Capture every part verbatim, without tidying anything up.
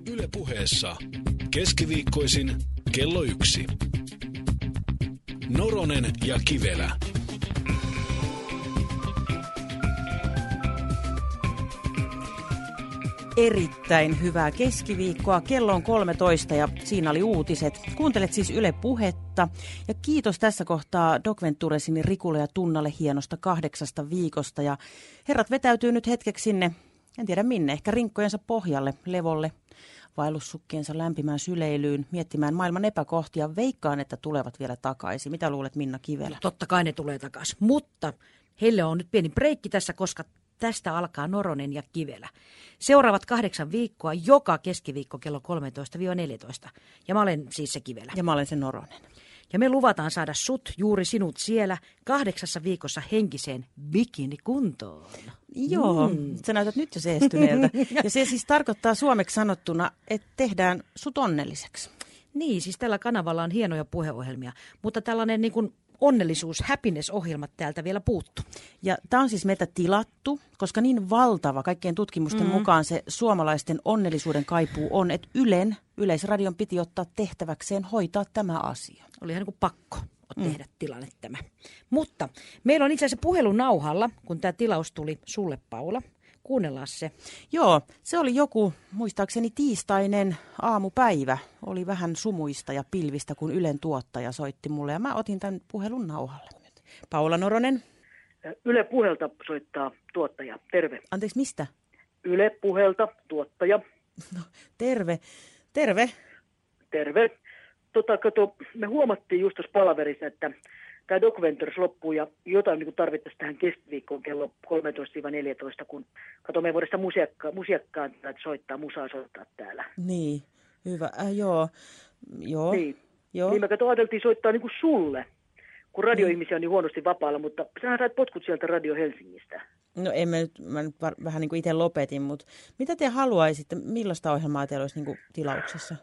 Yle Puheessa keskiviikkoisin kello yksi. Noronen ja Kivelä. Erittäin hyvää keskiviikkoa. Kello on kolmetoista ja siinä oli uutiset. Kuuntelet siis Yle Puhetta. Ja kiitos tässä kohtaa Doc Venturesin Rikulle ja Tunnalle hienosta kahdeksasta viikosta. Ja herrat vetäytyy nyt hetkeksi sinne, en tiedä minne, ehkä rinkkojensa pohjalle, levolle, vaellussukkiensa lämpimään syleilyyn, miettimään maailman epäkohtia. Veikkaan, että tulevat vielä takaisin. Mitä luulet, Minna Kivelä? Totta kai ne tulee takaisin, mutta heille on nyt pieni breikki tässä, koska tästä alkaa Noronen ja Kivelä. Seuraavat kahdeksan viikkoa joka keskiviikko kello kolmetoista neljätoista. Ja mä olen siis se Kivelä. Ja mä olen se Noronen. Ja me luvataan saada sut, juuri sinut siellä, kahdeksassa viikossa henkiseen bikinikuntoon. Joo, mm. sä näytät nyt jo seestyneeltä. Ja se siis tarkoittaa suomeksi sanottuna, että tehdään sut onnelliseksi. Niin, siis tällä kanavalla on hienoja puheohjelmia, mutta tällainen niin kuin onnellisuus, happiness-ohjelmat täältä vielä puuttu. Ja tämä on siis meitä tilattu, koska niin valtava kaikkien tutkimusten mm. mukaan se suomalaisten onnellisuuden kaipuu on, että Ylen, Yleisradion piti ottaa tehtäväkseen hoitaa tämä asia. Oli ihan niin kuin pakko tehdä mm. tilanne tämä. Mutta meillä on itse asiassa puhelun nauhalla, kun tämä tilaus tuli sulle, Paula. Kuunnellaan se. Joo, se oli joku, muistaakseni tiistainen aamupäivä. Oli vähän sumuista ja pilvistä, kun Ylen tuottaja soitti mulle ja mä otin tämän puhelun nauhalle. Paula Noronen. Yle Puhelta soittaa tuottaja. Terve. Anteeksi, mistä? Yle Puhelta tuottaja. No, terve. Terve. Terve. Tota, kato, me huomattiin just tuossa palaverissa, että tämä Doc Ventures loppuu ja jotain niin tarvittaisiin tähän keskiviikkoon kello kolmetoista neljätoista, kun kato, me ei voida sitä musiakkaa, musiakkaa soittaa, musaa soittaa täällä. Niin, hyvä. Äh, joo. Joo. Niin. Joo. Niin me kato, ajateltiin soittaa niin kuin sulle, kun radioihmisiä on niin huonosti vapaalla, mutta sähän sait potkut sieltä Radio Helsingistä. No en mä nyt, mä nyt vähän niin kuin itse lopetin, mutta mitä te haluaisitte, millaista ohjelmaa teillä olisi niin kuin tilauksessa?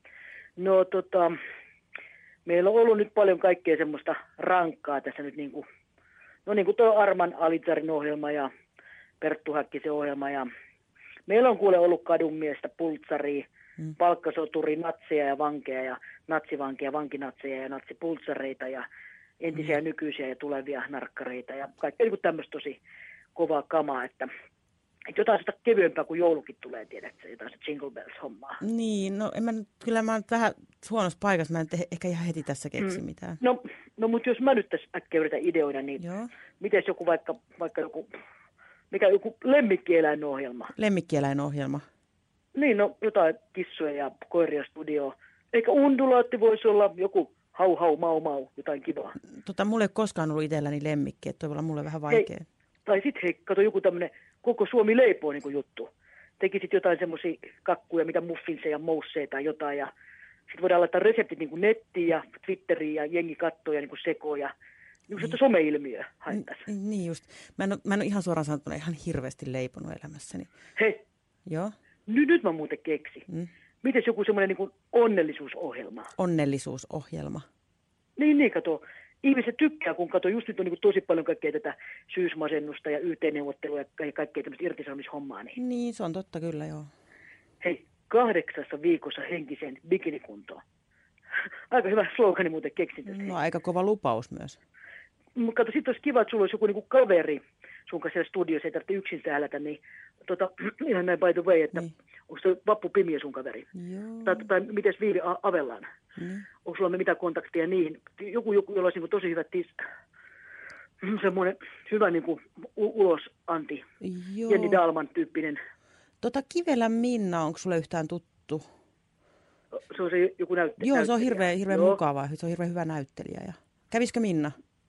No tota, meillä on ollut nyt paljon kaikkea semmoista rankkaa tässä nyt niin kuin, no niin kuin tuo Arman Alitsarin ohjelma ja Perttu Häkkisen ohjelma ja meillä on kuule ollut kadunmiestä, pultsaria, hmm. palkkasoturi, natseja ja vankeja ja natsivankeja, vankinatseja ja natsipultsareita ja entisiä hmm. nykyisiä ja tulevia narkkareita ja kaikkea niin kuin tämmöistä tosi kovaa kamaa, että että jotain sitä kevyempää kuin joulukin tulee, tiedätkö, jotain se Jingle Bells-hommaa. Niin, no en mä nyt, kyllä mä oon vähän huonossa paikassa, mä en te, ehkä ihan heti tässä keksi mm. mitään. No, no mutta jos mä nyt tässä äkkiä yritän ideoida, niin Joo. Miten joku vaikka, vaikka joku, mikä joku lemmikkieläinohjelma? Lemmikkieläinohjelma. Niin, no jotain kissoja ja koiria studioa. Eikä undulaatti voisi olla joku hau hau mau mau, jotain kivaa. Tota, mulla ei ole koskaan ollut itselläni lemmikki, että toi voi olla mulle vähän vaikea. Hei, tai sit hei, kato joku tämmönen koko Suomi leipoo niin kuin juttu. Tekisit jotain semmoisia kakkuja, mitä muffinseja ja mousseja tai jotain. Ja sitten voidaan laittaa reseptit niin kuin nettiin ja Twitteriin ja jengi kattoo ja niin kuin sekoo. Ja niin kuin se some-ilmiö haittaisi. Niin just. Mä en ole, mä en ole ihan suoraan sanottuna ihan hirveästi leiponut elämässäni. Hei, Joo. Nyt, nyt mä muuten keksin. Mm. Mites joku semmoinen niin kuin onnellisuusohjelma? Onnellisuusohjelma. Niin, niin kato. Ihmiset tykkää, kun kato, just nyt on niin tosi paljon kaikkea tätä syysmasennusta ja Y T-neuvottelua ja kaikkea tämmöistä irtisanomishommaa. Niin. niin, se on totta kyllä, joo. Hei, kahdeksassa viikossa henkiseen bikinikuntoon. Aika hyvä slogani muuten keksin tästä. No aika kova lupaus myös. Mutta kato, sitten olisi kiva, että sulla olisi joku niin kaveri sun kanssa siellä studiossa, ei tarvitse yksin sählätä, niin tota, ihan näin by the way, että niin. Onko se Vappu Pimiö sun kaveri? Joo. Tai, tai miten Viivi Avellaan? Niin. Onko sulla mitään kontaktia niihin? Joku, joku jolla olisi niin tosi hyvä tis, semmoinen hyvä niin kuin ulosanti, Joo. Jenni Dalman tyyppinen. Tota Kivelän Minna, onko sulle yhtään tuttu? Se on se joku näyttelijä. Joo, se on hirveän, hirveän mukava, se on hirveän hyvä näyttelijä. Ja... Kävisikö Minna?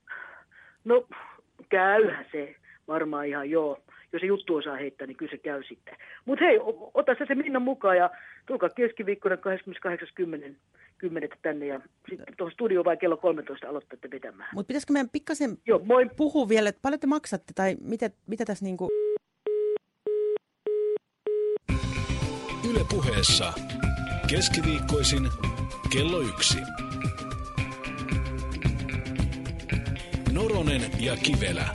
No, käyhän se varmaan ihan joo. Jos se juttu osaa heittää, niin kyllä se käy sitten. Mutta hei, ota se Minnan mukaan ja tulkaa keskiviikkona kahdeskymmeneskahdeksas kymmenettä tänne ja sitten tuohon studioon vai kello kolmetoista aloittatte vetämään. Mutta pitäisikö meidän pikkasen Joo, moi. puhua vielä, että paljon te maksatte tai mitä, mitä tässä niinku... Yle Puheessa keskiviikkoisin kello yksi. Noronen ja Kivelä.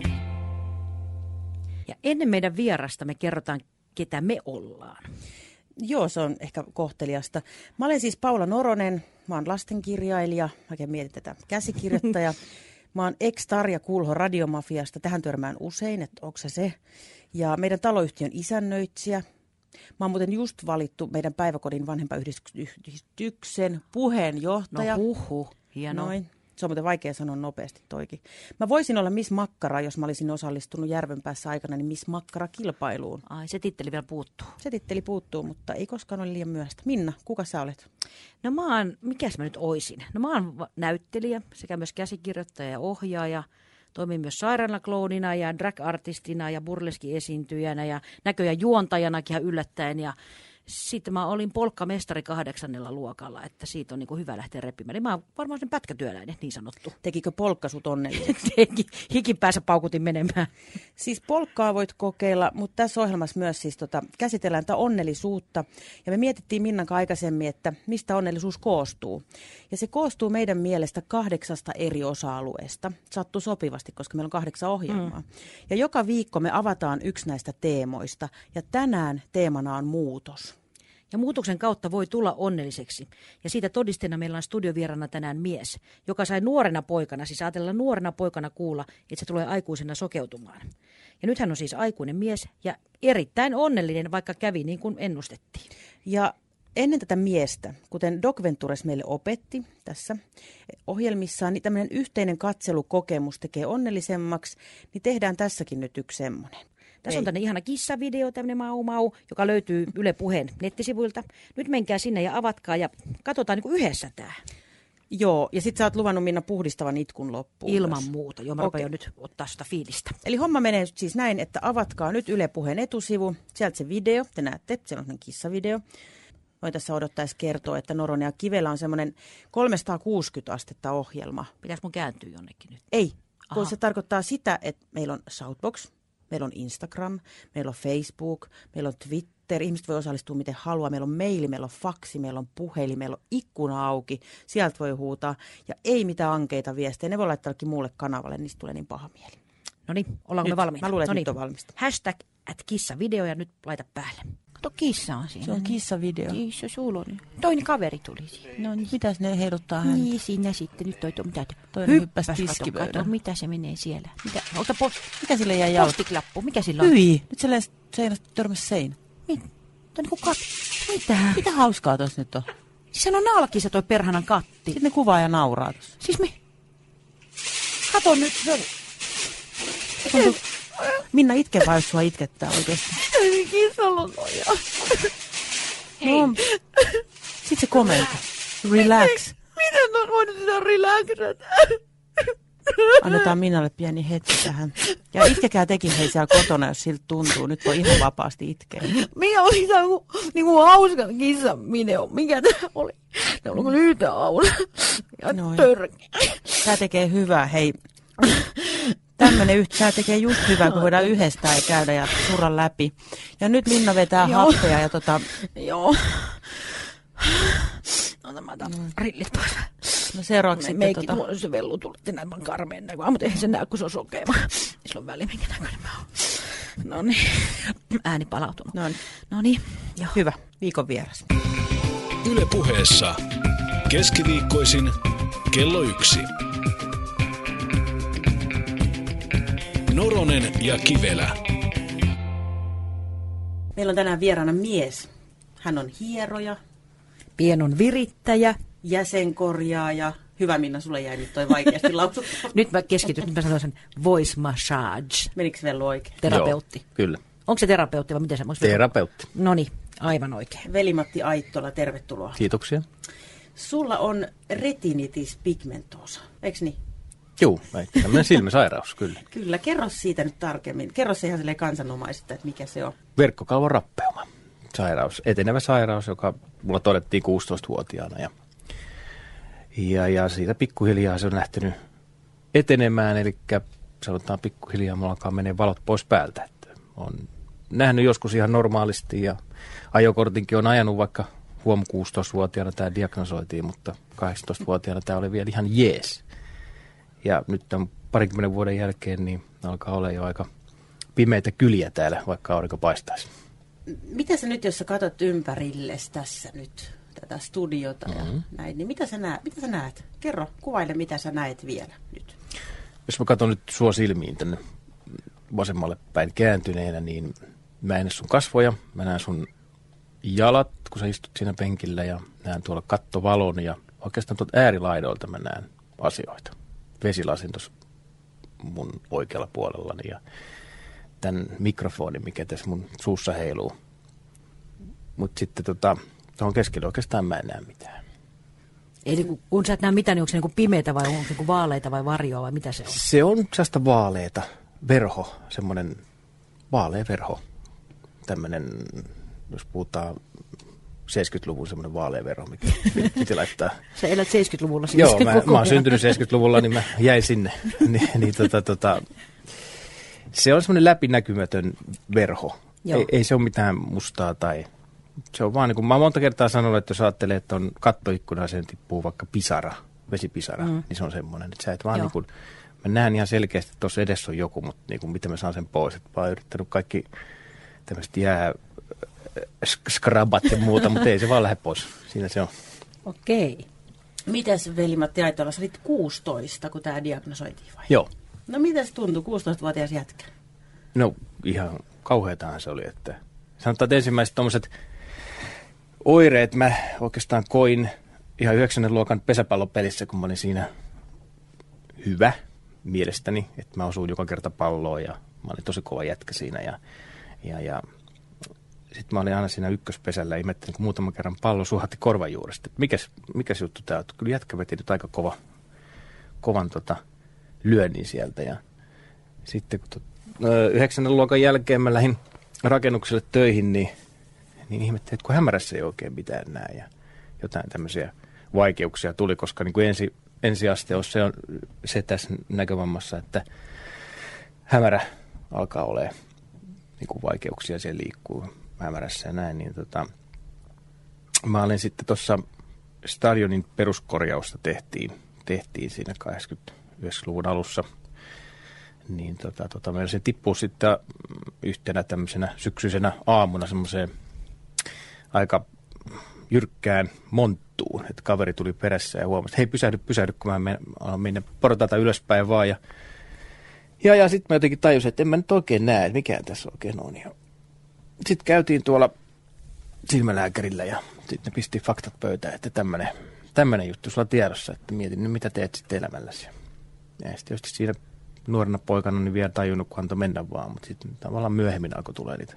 Ja ennen meidän vierasta me kerrotaan, ketä me ollaan. Joo, se on ehkä kohteliasta. Mä olen siis Paula Noronen, mä oon lastenkirjailija, oikein mietin tätä käsikirjoittaja. Mä oon ex-Tarja Kulho Radiomafiasta, tähän törmään usein, että onko se se. Ja meidän taloyhtiön isännöitsijä. Mä oon muuten just valittu meidän päiväkodin vanhempayhdistyksen puheenjohtaja. No huhhuh, hienoa. Noin. Se on muuten vaikea sanoa nopeasti toikin. Mä voisin olla Miss Makkara, jos mä olisin osallistunut Järvenpäässä aikana, niin Miss Makkara-kilpailuun. Ai, se titteli vielä puuttuu. Se titteli puuttuu, mutta ei koskaan ole liian myöhäistä. Minna, kuka sä olet? No mä oon, mikäs mä nyt oisin? No mä oon näyttelijä sekä myös käsikirjoittaja ja ohjaaja. Toimin myös sairaalakloonina ja drag-artistina ja burleski-esiintyjänä ja näköjään juontajanakin ihan yllättäen. Ja sitten mä olin polkkamestari kahdeksannella luokalla, että siitä on niin kuin hyvä lähteä repimään. Eli mä oon varmaan sen pätkätyöläinen, niin sanottu. Tekikö polkka sut onnelliseksi? Teki. Hikin päässä paukutin menemään. Siis polkkaa voit kokeilla, mutta tässä ohjelmassa myös siis tota, käsitellään tätä onnellisuutta. Ja me mietittiin Minnan kanssa aikaisemmin, että mistä onnellisuus koostuu. Ja se koostuu meidän mielestä kahdeksasta eri osa-alueesta. Sattuu sopivasti, koska meillä on kahdeksan ohjelmaa. Mm. Ja joka viikko me avataan yksi näistä teemoista. Ja tänään teemana on muutos. Ja muutoksen kautta voi tulla onnelliseksi. Ja siitä todisteena meillä on studiovierana tänään mies, joka sai nuorena poikana, siis ajatella nuorena poikana kuulla, että se tulee aikuisena sokeutumaan. Ja nyt hän on siis aikuinen mies ja erittäin onnellinen, vaikka kävi niin kuin ennustettiin. Ja ennen tätä miestä, kuten Doc Ventures meille opetti tässä ohjelmissaan, niin tämmöinen yhteinen katselukokemus tekee onnellisemmaksi, niin tehdään tässäkin nyt yksi semmoinen. Tässä on tänne ihana kissavideo, tämmöinen mau mau, joka löytyy Yle Puheen nettisivuilta. Nyt menkää sinne ja avatkaa ja katsotaan niin kuin yhdessä tämä. Joo, ja sitten sä oot luvannut Minna puhdistavan itkun loppuun. Ilman myös. muuta, joo, mä rupean jo nyt ottaa sitä fiilistä. Eli homma menee siis näin, että avatkaa nyt Yle Puheen etusivu, sieltä se video, te näette, siellä on sellainen kissavideo. Voin tässä odottaisi kertoa, että Noronen ja Kivelä on semmoinen kolmesataakuusikymmentä astetta ohjelma. Pitäis mun kääntyä jonnekin nyt? Ei, kun Aha. se tarkoittaa sitä, että meillä on Shoutbox. Meillä on Instagram, meillä on Facebook, meillä on Twitter, ihmiset voi osallistua miten haluaa, meillä on maili, meillä on faksi, meillä on puhelin, meillä on ikkuna auki, sieltä voi huutaa ja ei mitään ankeita viestejä, ne voi laittaa jollekin muulle kanavalle, niistä tulee niin paha mieli. No niin, ollaanko nyt, me valmiita? Mä luulen, että Noniin. nyt on valmista. Hashtag at kissavideo ja nyt laita päälle. Kato, kissa on siinä. Se on kissavideo. Kissa sulonen. Toinen kaveri tuli siihen. No niin, mitäs ne heiluttaa häntä? Niin, siinä sitten. Nyt toi, toi mitä? Toinen hyppäsi Hyppäs, tiskipöydälle. kato, mitä se menee siellä. Mitä? Ota post, Mikä sille jäi jalka? postiklappu. Mikä sillä on? Hyi, nyt se seinästä törmäsi seinä. Mit? Toi niinku kat... Mitä? Mitä hauskaa tossa nyt on? Siis hän on nalkissa toi perhanan katti. Sitten ne kuvaa ja nauraa tossa. Siis me... Kato nyt. Onko... Minna itke vai jos sua itkettää oikeesti? Ei kissalonoja. No, sit se komenta. Relax. Miten on voinut sitä relaxata? Annetaan Minnalle pieni hetki tähän. Ja itkekää tekin hei siellä kotona, jos siltä tuntuu. Nyt voi ihan vapaasti itkeä. Mikä oli tämä niinku hauska kissan video? Mikä tämä oli? Tämä oli kyllä yhtä aula. Ja Noin. törkeä. Tää tekee hyvää, hei. Tämmönen yhtä, tää tekee just hyvää, kun voidaan yhdestään ja käydä ja surra läpi. Ja nyt Minna vetää Joo. happea ja tota... Joo. Ota mä otan rillit pois. No seuraavaksi sitten Meikki, tota... tuolla se vellu tuli, että näin mä oon karmeen näköinen. Mutta eihän se näy, kun se on sokeva. Ei sillä ole väliä, minkä näköinen mä oon. No niin. Ääni palautunut. No niin. No niin. Joo. Hyvä, viikon vieras. Yle Puheessa keskiviikkoisin kello yksi. Noronen ja Kivelä. Meillä on tänään vieraana mies. Hän on hieroja, Pienon virittäjä. jäsenkorjaaja. Hyvä Minna, sulle jäi nyt toi vaikeasti lausuttua. Nyt mä keskityn, nyt mä sanon sen voice massage. Menikö Vellu oikein? Terapeutti. Joo, kyllä. Onko se terapeutti vai miten se? Terapeutti. No niin, aivan oikein. Veli-Matti Aittola, tervetuloa. Kiitoksia. Sulla on retinitis pigmentosa, eikö niin? Joo, tämmöinen silmäsairaus, kyllä. Kyllä, kerro siitä nyt tarkemmin. Kerro se ihan silleen kansanomaisesta, että mikä se on. Verkkokalvon rappeuma. Sairaus, etenevä sairaus, joka mulla todettiin kuusitoistavuotiaana. Ja, ja, ja siitä pikkuhiljaa se on lähtenyt etenemään, eli sanotaan pikkuhiljaa mulla alkaa menee valot pois päältä. Että on nähnyt joskus ihan normaalisti ja ajokortinkin on ajanut, vaikka huom kuusitoistavuotiaana tämä diagnosoitiin, mutta kahdeksantoistavuotiaana tämä oli vielä ihan jees. Ja nyt tämän parikymmenen vuoden jälkeen niin alkaa olla jo aika pimeitä kyliä täällä, vaikka aurinko paistaisi. mitä sä nyt, jos sä katsot ympärilles tässä nyt, tätä studiota ja mm-hmm. näin, niin mitä sä, näet, mitä sä näet? Kerro, kuvaile, mitä sä näet vielä nyt. Jos mä katson nyt sua silmiin tänne vasemmalle päin kääntyneenä, niin mä en näe sun kasvoja, mä näen sun jalat, kun sä istut siinä penkillä ja näen tuolla kattovalon ja oikeastaan tuolta äärilaidoilta mä näen asioita. Vesilasin tuossa mun oikealla puolellani ja tämän mikrofonin, mikä tässä mun suussa heiluu. Mutta sitten tota, tuohon keskelle oikeastaan mä en näe mitään. Eli kun, kun sä et näe mitään, niin onko se niin pimeätä vai onko se niin vaaleita vai varjoa vai mitä se on? Se on sellaista vaaleita, verho, semmoinen vaalea verho. Tämmöinen, jos puhutaan seitsemänkymmentäluvun semmoinen vaalea verho, mikä piti laittaa. Sä elät seitsemänkymmentäluvulla siis. Joo, mä, mä oon syntynyt seitsemänkymmentäluvulla, niin mä jäin sinne. Ni, niin, tota, tota, se on semmoinen läpinäkymätön verho. Ei, ei se ole mitään mustaa tai... Se on vaan niin kuin, mä oon monta kertaa sanonut, että jos ajattelee, että on kattoikkuna ja sen tippuu vaikka pisara, vesipisara, mm. niin se on semmoinen. Että sä et vaan niin kuin, mä näen ihan selkeästi, että tuossa edessä on joku, mutta niin kuin, miten mä saan sen pois. Että mä oon yrittänyt kaikki tämmöiset jää skrabat ja muuta, mutta ei se vaan lähde pois. Siinä se on. Okei. Mitäs Veli-Matti Aitola, sä olit kuusitoista, kun tämä diagnosoitiin vai? Joo. No mitä se tuntui, kuusitoistavuotias jätkä? No ihan kauheatahan se oli, että sanotaan, että ensimmäiset tommoset oireet mä oikeastaan koin ihan yhdeksännen luokan pesäpallopelissä, kun mä olin siinä hyvä mielestäni, että mä osuin joka kerta palloon ja mä olin tosi kova jätkä siinä ja, ja, ja sitten mä olin aina siinä ykköspesällä ja ihmettelin, kun muutaman kerran pallo suhatti korvan juuresta. Mikäs, mikäs juttu tää on? Kyllä jätkä veti nyt aika kova, kovan tota, lyönnin sieltä ja sitten kun yhdeksännen luokan jälkeen mä lähdin rakennukselle töihin, niin, niin ihmettelin, että kun hämärässä ei oikein mitään näe ja jotain tämmöisiä vaikeuksia tuli, koska niin kuin ensi, ensiaste on se, on se tässä näkövammassa, että hämärä alkaa olemaan niin kuin vaikeuksia, siellä liikkuu hämärässä ja näin, niin tota, mä olin sitten tuossa stadionin peruskorjausta tehtiin, tehtiin siinä kahdeksankymmentä-yhdeksänkymmentäluvun alussa, niin tota, tota, meillä se tippui sitten yhtenä tämmöisenä syksyisenä aamuna semmoiseen aika jyrkkään monttuun, että kaveri tuli perässä ja huomasi, että hei pysähdy, pysähdy, kun mä menen, menen portaita ylöspäin vaan ja Ja, ja sitten mä jotenkin tajusin, että en mä nyt oikein näe, että mikään tässä oikein on. Sitten käytiin tuolla silmälääkärillä ja sitten ne pisti faktat pöytään, että tämmöinen, tämmöinen juttu sulla tiedossa, että mietin nyt mitä teet sitten elämälläsi. Ja sitten tietysti siinä nuorena poikana niin vielä tajunnut, kun antoi mennä vaan, mutta sitten tavallaan myöhemmin alkoi tulla niitä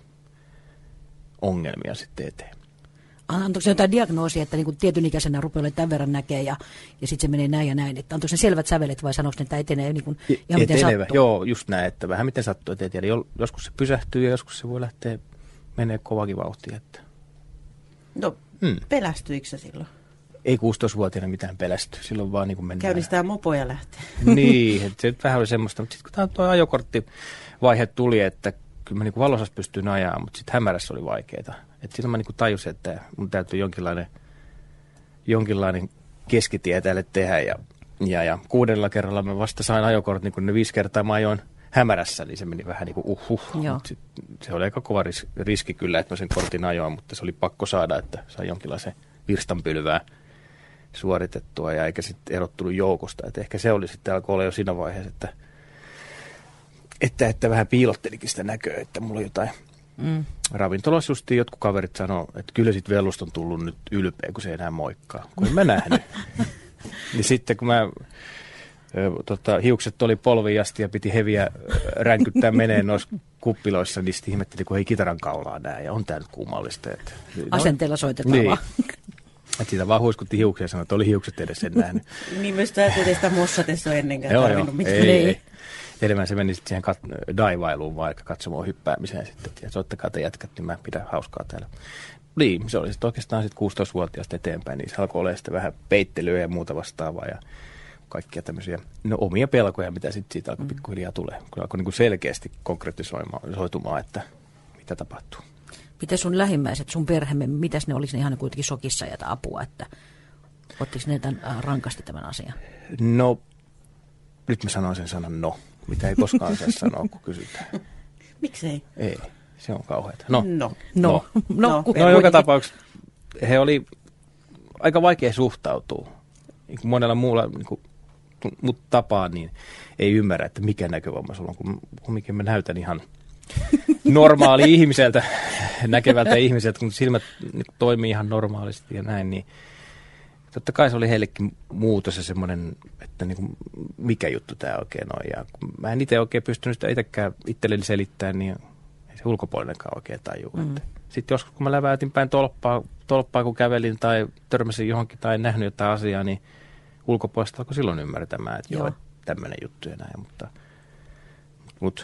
ongelmia sitten eteen. Antoiko se jotain diagnoosia, että niin tietyn ikäisenä rupeaa olemaan tämän verran näkee ja, ja sitten se menee näin ja näin? Että antoiko se selvät sävelet vai sanoiko ne, että etenee niin kuin, ihan miten Etenevä. sattuu? Joo, just näin, että vähän miten sattuu, että ei tiedä. Joskus se pysähtyy ja joskus se voi lähteä menee kovakin vauhtia. Että. No, hmm. pelästyikö se silloin? Ei kuusitoistavuotiaana mitään pelästy. Silloin vaan niin kuin mennään. Käynnistää mopoja lähtee. Niin, että se nyt vähän oli semmoista. Mutta sitten kun tuo ajokorttivaihe tuli, että kyllä mä niin kuin valosassa pystyin ajaa, mutta sitten hämärässä oli vaikeaa. Että silloin mä niin kuin tajusin, että mun täytyy jonkinlainen, jonkinlainen keskitie tälle tehdä. Ja, ja, ja kuudella kerralla mä vasta sain ajokortin, niin kun ne viisi kertaa mä ajoin hämärässä, niin se meni vähän niin kuin uhuh. Sit, se oli aika kova ris, riski kyllä, että mä sen kortin ajoin, mutta se oli pakko saada, että sai jonkinlaisen virstanpylvää suoritettua ja eikä sitten erottunut joukosta. Et ehkä se oli sitten, alkoi olla jo siinä vaiheessa, että, että, että vähän piilottelikin sitä näköä, että mulla on jotain. Mm. Ravintolassa justiin jotkut kaverit sanoo, että kyllä sit vellusta on tullut nyt ylpeä, kun se ei enää moikkaa, kun en mä nähnyt. Niin sitten kun mä, tota, hiukset oli polviasti ja piti heviä ränkyttää meneen noissa kuppiloissa, niin sitten ihmettelin, kun ei kitaran kaulaa näe ja on tää nyt kummallista. Että, asenteella soitetaan niin. vaan. Että siitä vaan huiskutti hiuksia ja sanoi, että oli hiukset edes en nähnyt. Niin myös tämä ettei sitä mossatessa ole ennenkään joo, tarvinnut joo. mitään. Ei, ei, ei. Enemmän se meni sitten siihen kat- daivailuun vaikka katsomaan hyppäämiseen sitten. Ja soittakaa te jätkät, niin mä pidän hauskaa täällä. Niin, se oli sitten oikeastaan sitten kuusitoistavuotiaasta eteenpäin, niin se alkoi olla sitten vähän peittelyä ja muuta vastaavaa ja kaikkia tämmöisiä no, omia pelkoja, mitä sitten siitä alkoi pikkuhiljaa tulee. Kun alkoi niin kuin selkeästi konkretisoitumaan, että mitä tapahtuu. Miten sun lähimmäiset, sun perhemme, mitäs ne olisi ne ihan kuitenkin shokissa ja apua, että ottiko ne tämän, rankasti tämän asian? No, nyt mä sanoin sen sanan no, mitä ei koskaan saa sanoa, kun kysytään. Miksei? Ei. Se on kauheata. No, No. No, no, No. no, no joka tapauksessa he oli aika vaikea suhtautua. Niin kuin monella muulla niin kuin, mut tapaa, niin ei ymmärrä, että mikä näkövamma sulla on, kun kumminkin mä näytän ihan normaali ihmiseltä, näkevältä ihmiseltä, kun silmät niin kuin, toimii ihan normaalisti ja näin, niin totta kai se oli heillekin muutos ja semmoinen, että niin kuin, mikä juttu tämä oikein on. Ja kun mä en itse oikein pystynyt sitä itsekään itselleni selittämään, niin ei se ulkopuolinenkaan oikein tajuu. Mm. Sitten joskus, kun mä läväytin päin tolppaa, tolppaa, kun kävelin tai törmäsin johonkin tai en nähnyt jotain asiaa, niin ulkopuolista alkoi silloin ymmärtämään, että joo, joo tämmöinen juttu ja näin. Mutta, mutta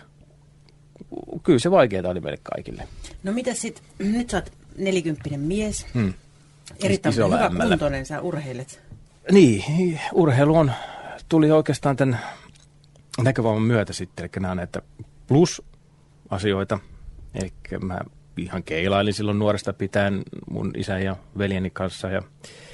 kyllä se vaikeaa oli meille kaikille. No mitä sitten, nyt sä oot nelikymppinen mies, hmm. erittäin hyvä kuntoinen, sä urheilet. Niin, urheilu on, tuli oikeastaan tämän näkövamman myötä sitten, eli nämä on näitä plus-asioita, eli mä ihan keilailin silloin nuoresta pitäen mun isän ja veljeni kanssa ja,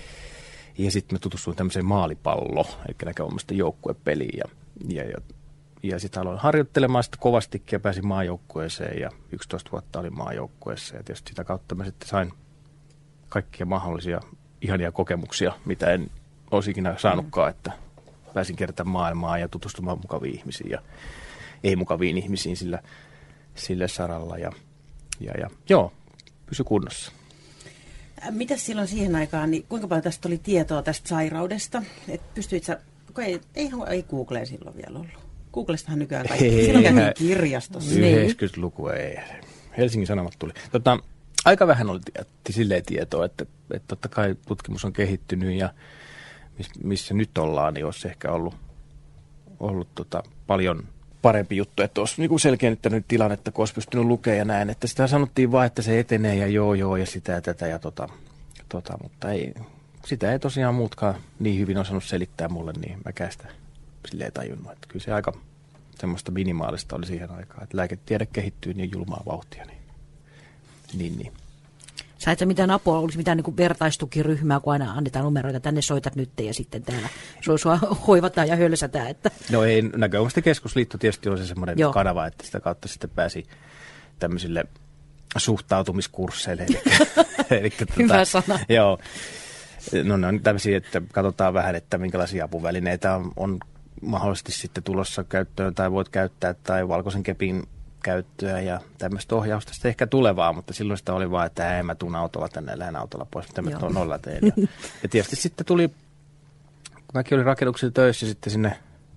ja sitten mä tutustuin tämmöiseen maalipallo, eli näkövammaisten joukkuepeliin ja, ja, ja, ja sitten aloin harjoittelemaan sitä kovastikin ja pääsin maajoukkueeseen ja yksitoista vuotta olin maajoukkueessa ja tietysti sitä kautta mä sitten sain kaikkia mahdollisia ihania kokemuksia, mitä en olisi ikinä saanutkaan, että pääsin kertaan maailmaa ja tutustumaan mukaviin ihmisiin ja ei-mukaviin ihmisiin sillä, sillä saralla ja Ja, ja, joo, pysy kunnossa. Mitäs silloin siihen aikaan, niin kuinka paljon tästä oli tietoa tästä sairaudesta? Että pystyit sä, ei, eihän ei Googleen silloin vielä ollut. Googlestahan nykyään kaikki. Ei, silloin käytiin kirjastossa. yhdeksänkymmentäluku ei. Helsingin Sanomat tuli. Tota, aika vähän oli silleen tietoa, että, että totta kai tutkimus on kehittynyt ja missä nyt ollaan, niin olisi ehkä ollut, ollut tota, paljon parempi juttu, että olisi niin selkeennyttänyt tilannetta, kun olisi pystynyt lukemaan ja näin. Että sitä sanottiin vaan, että se etenee ja joo joo ja sitä ja tätä ja tota, tota mutta ei, sitä ei tosiaan muutkaan niin hyvin osannut selittää mulle, niin mäkään sitä silleen tajunnut. Että kyllä se aika semmoista minimaalista oli siihen aikaan, että lääketiede kehittyy niin julmaa vauhtia. Niin, niin, niin. Sait sä mitään apua, oliko mitään niin kuin vertaistukiryhmää, kun aina annetaan numeroita, tänne soitat nyt ja sitten täällä sua, sua hoivataan ja hölsätään? Että. No ei, näkövammaisten keskusliitto tietysti on se semmoinen Joo. kanava, että sitä kautta sitten pääsi tämmöisille suhtautumiskursseille. Eli, eli, tuota, hyvä sana. Joo, no ne on tämmöisiä, että katsotaan vähän, että minkälaisia apuvälineitä on, on mahdollisesti sitten tulossa käyttöön tai voit käyttää tai valkoisen kepin käyttöä ja tämmöistä ohjausta sitten ehkä tulevaa, mutta silloin sitä oli vaan, että en mä tuun autolla tänne, lähden autolla pois, mitä mä tuon nolla teen. Ja, ja tietysti sitten tuli, kun mäkin olin rakennuksilla töissä sitten sinne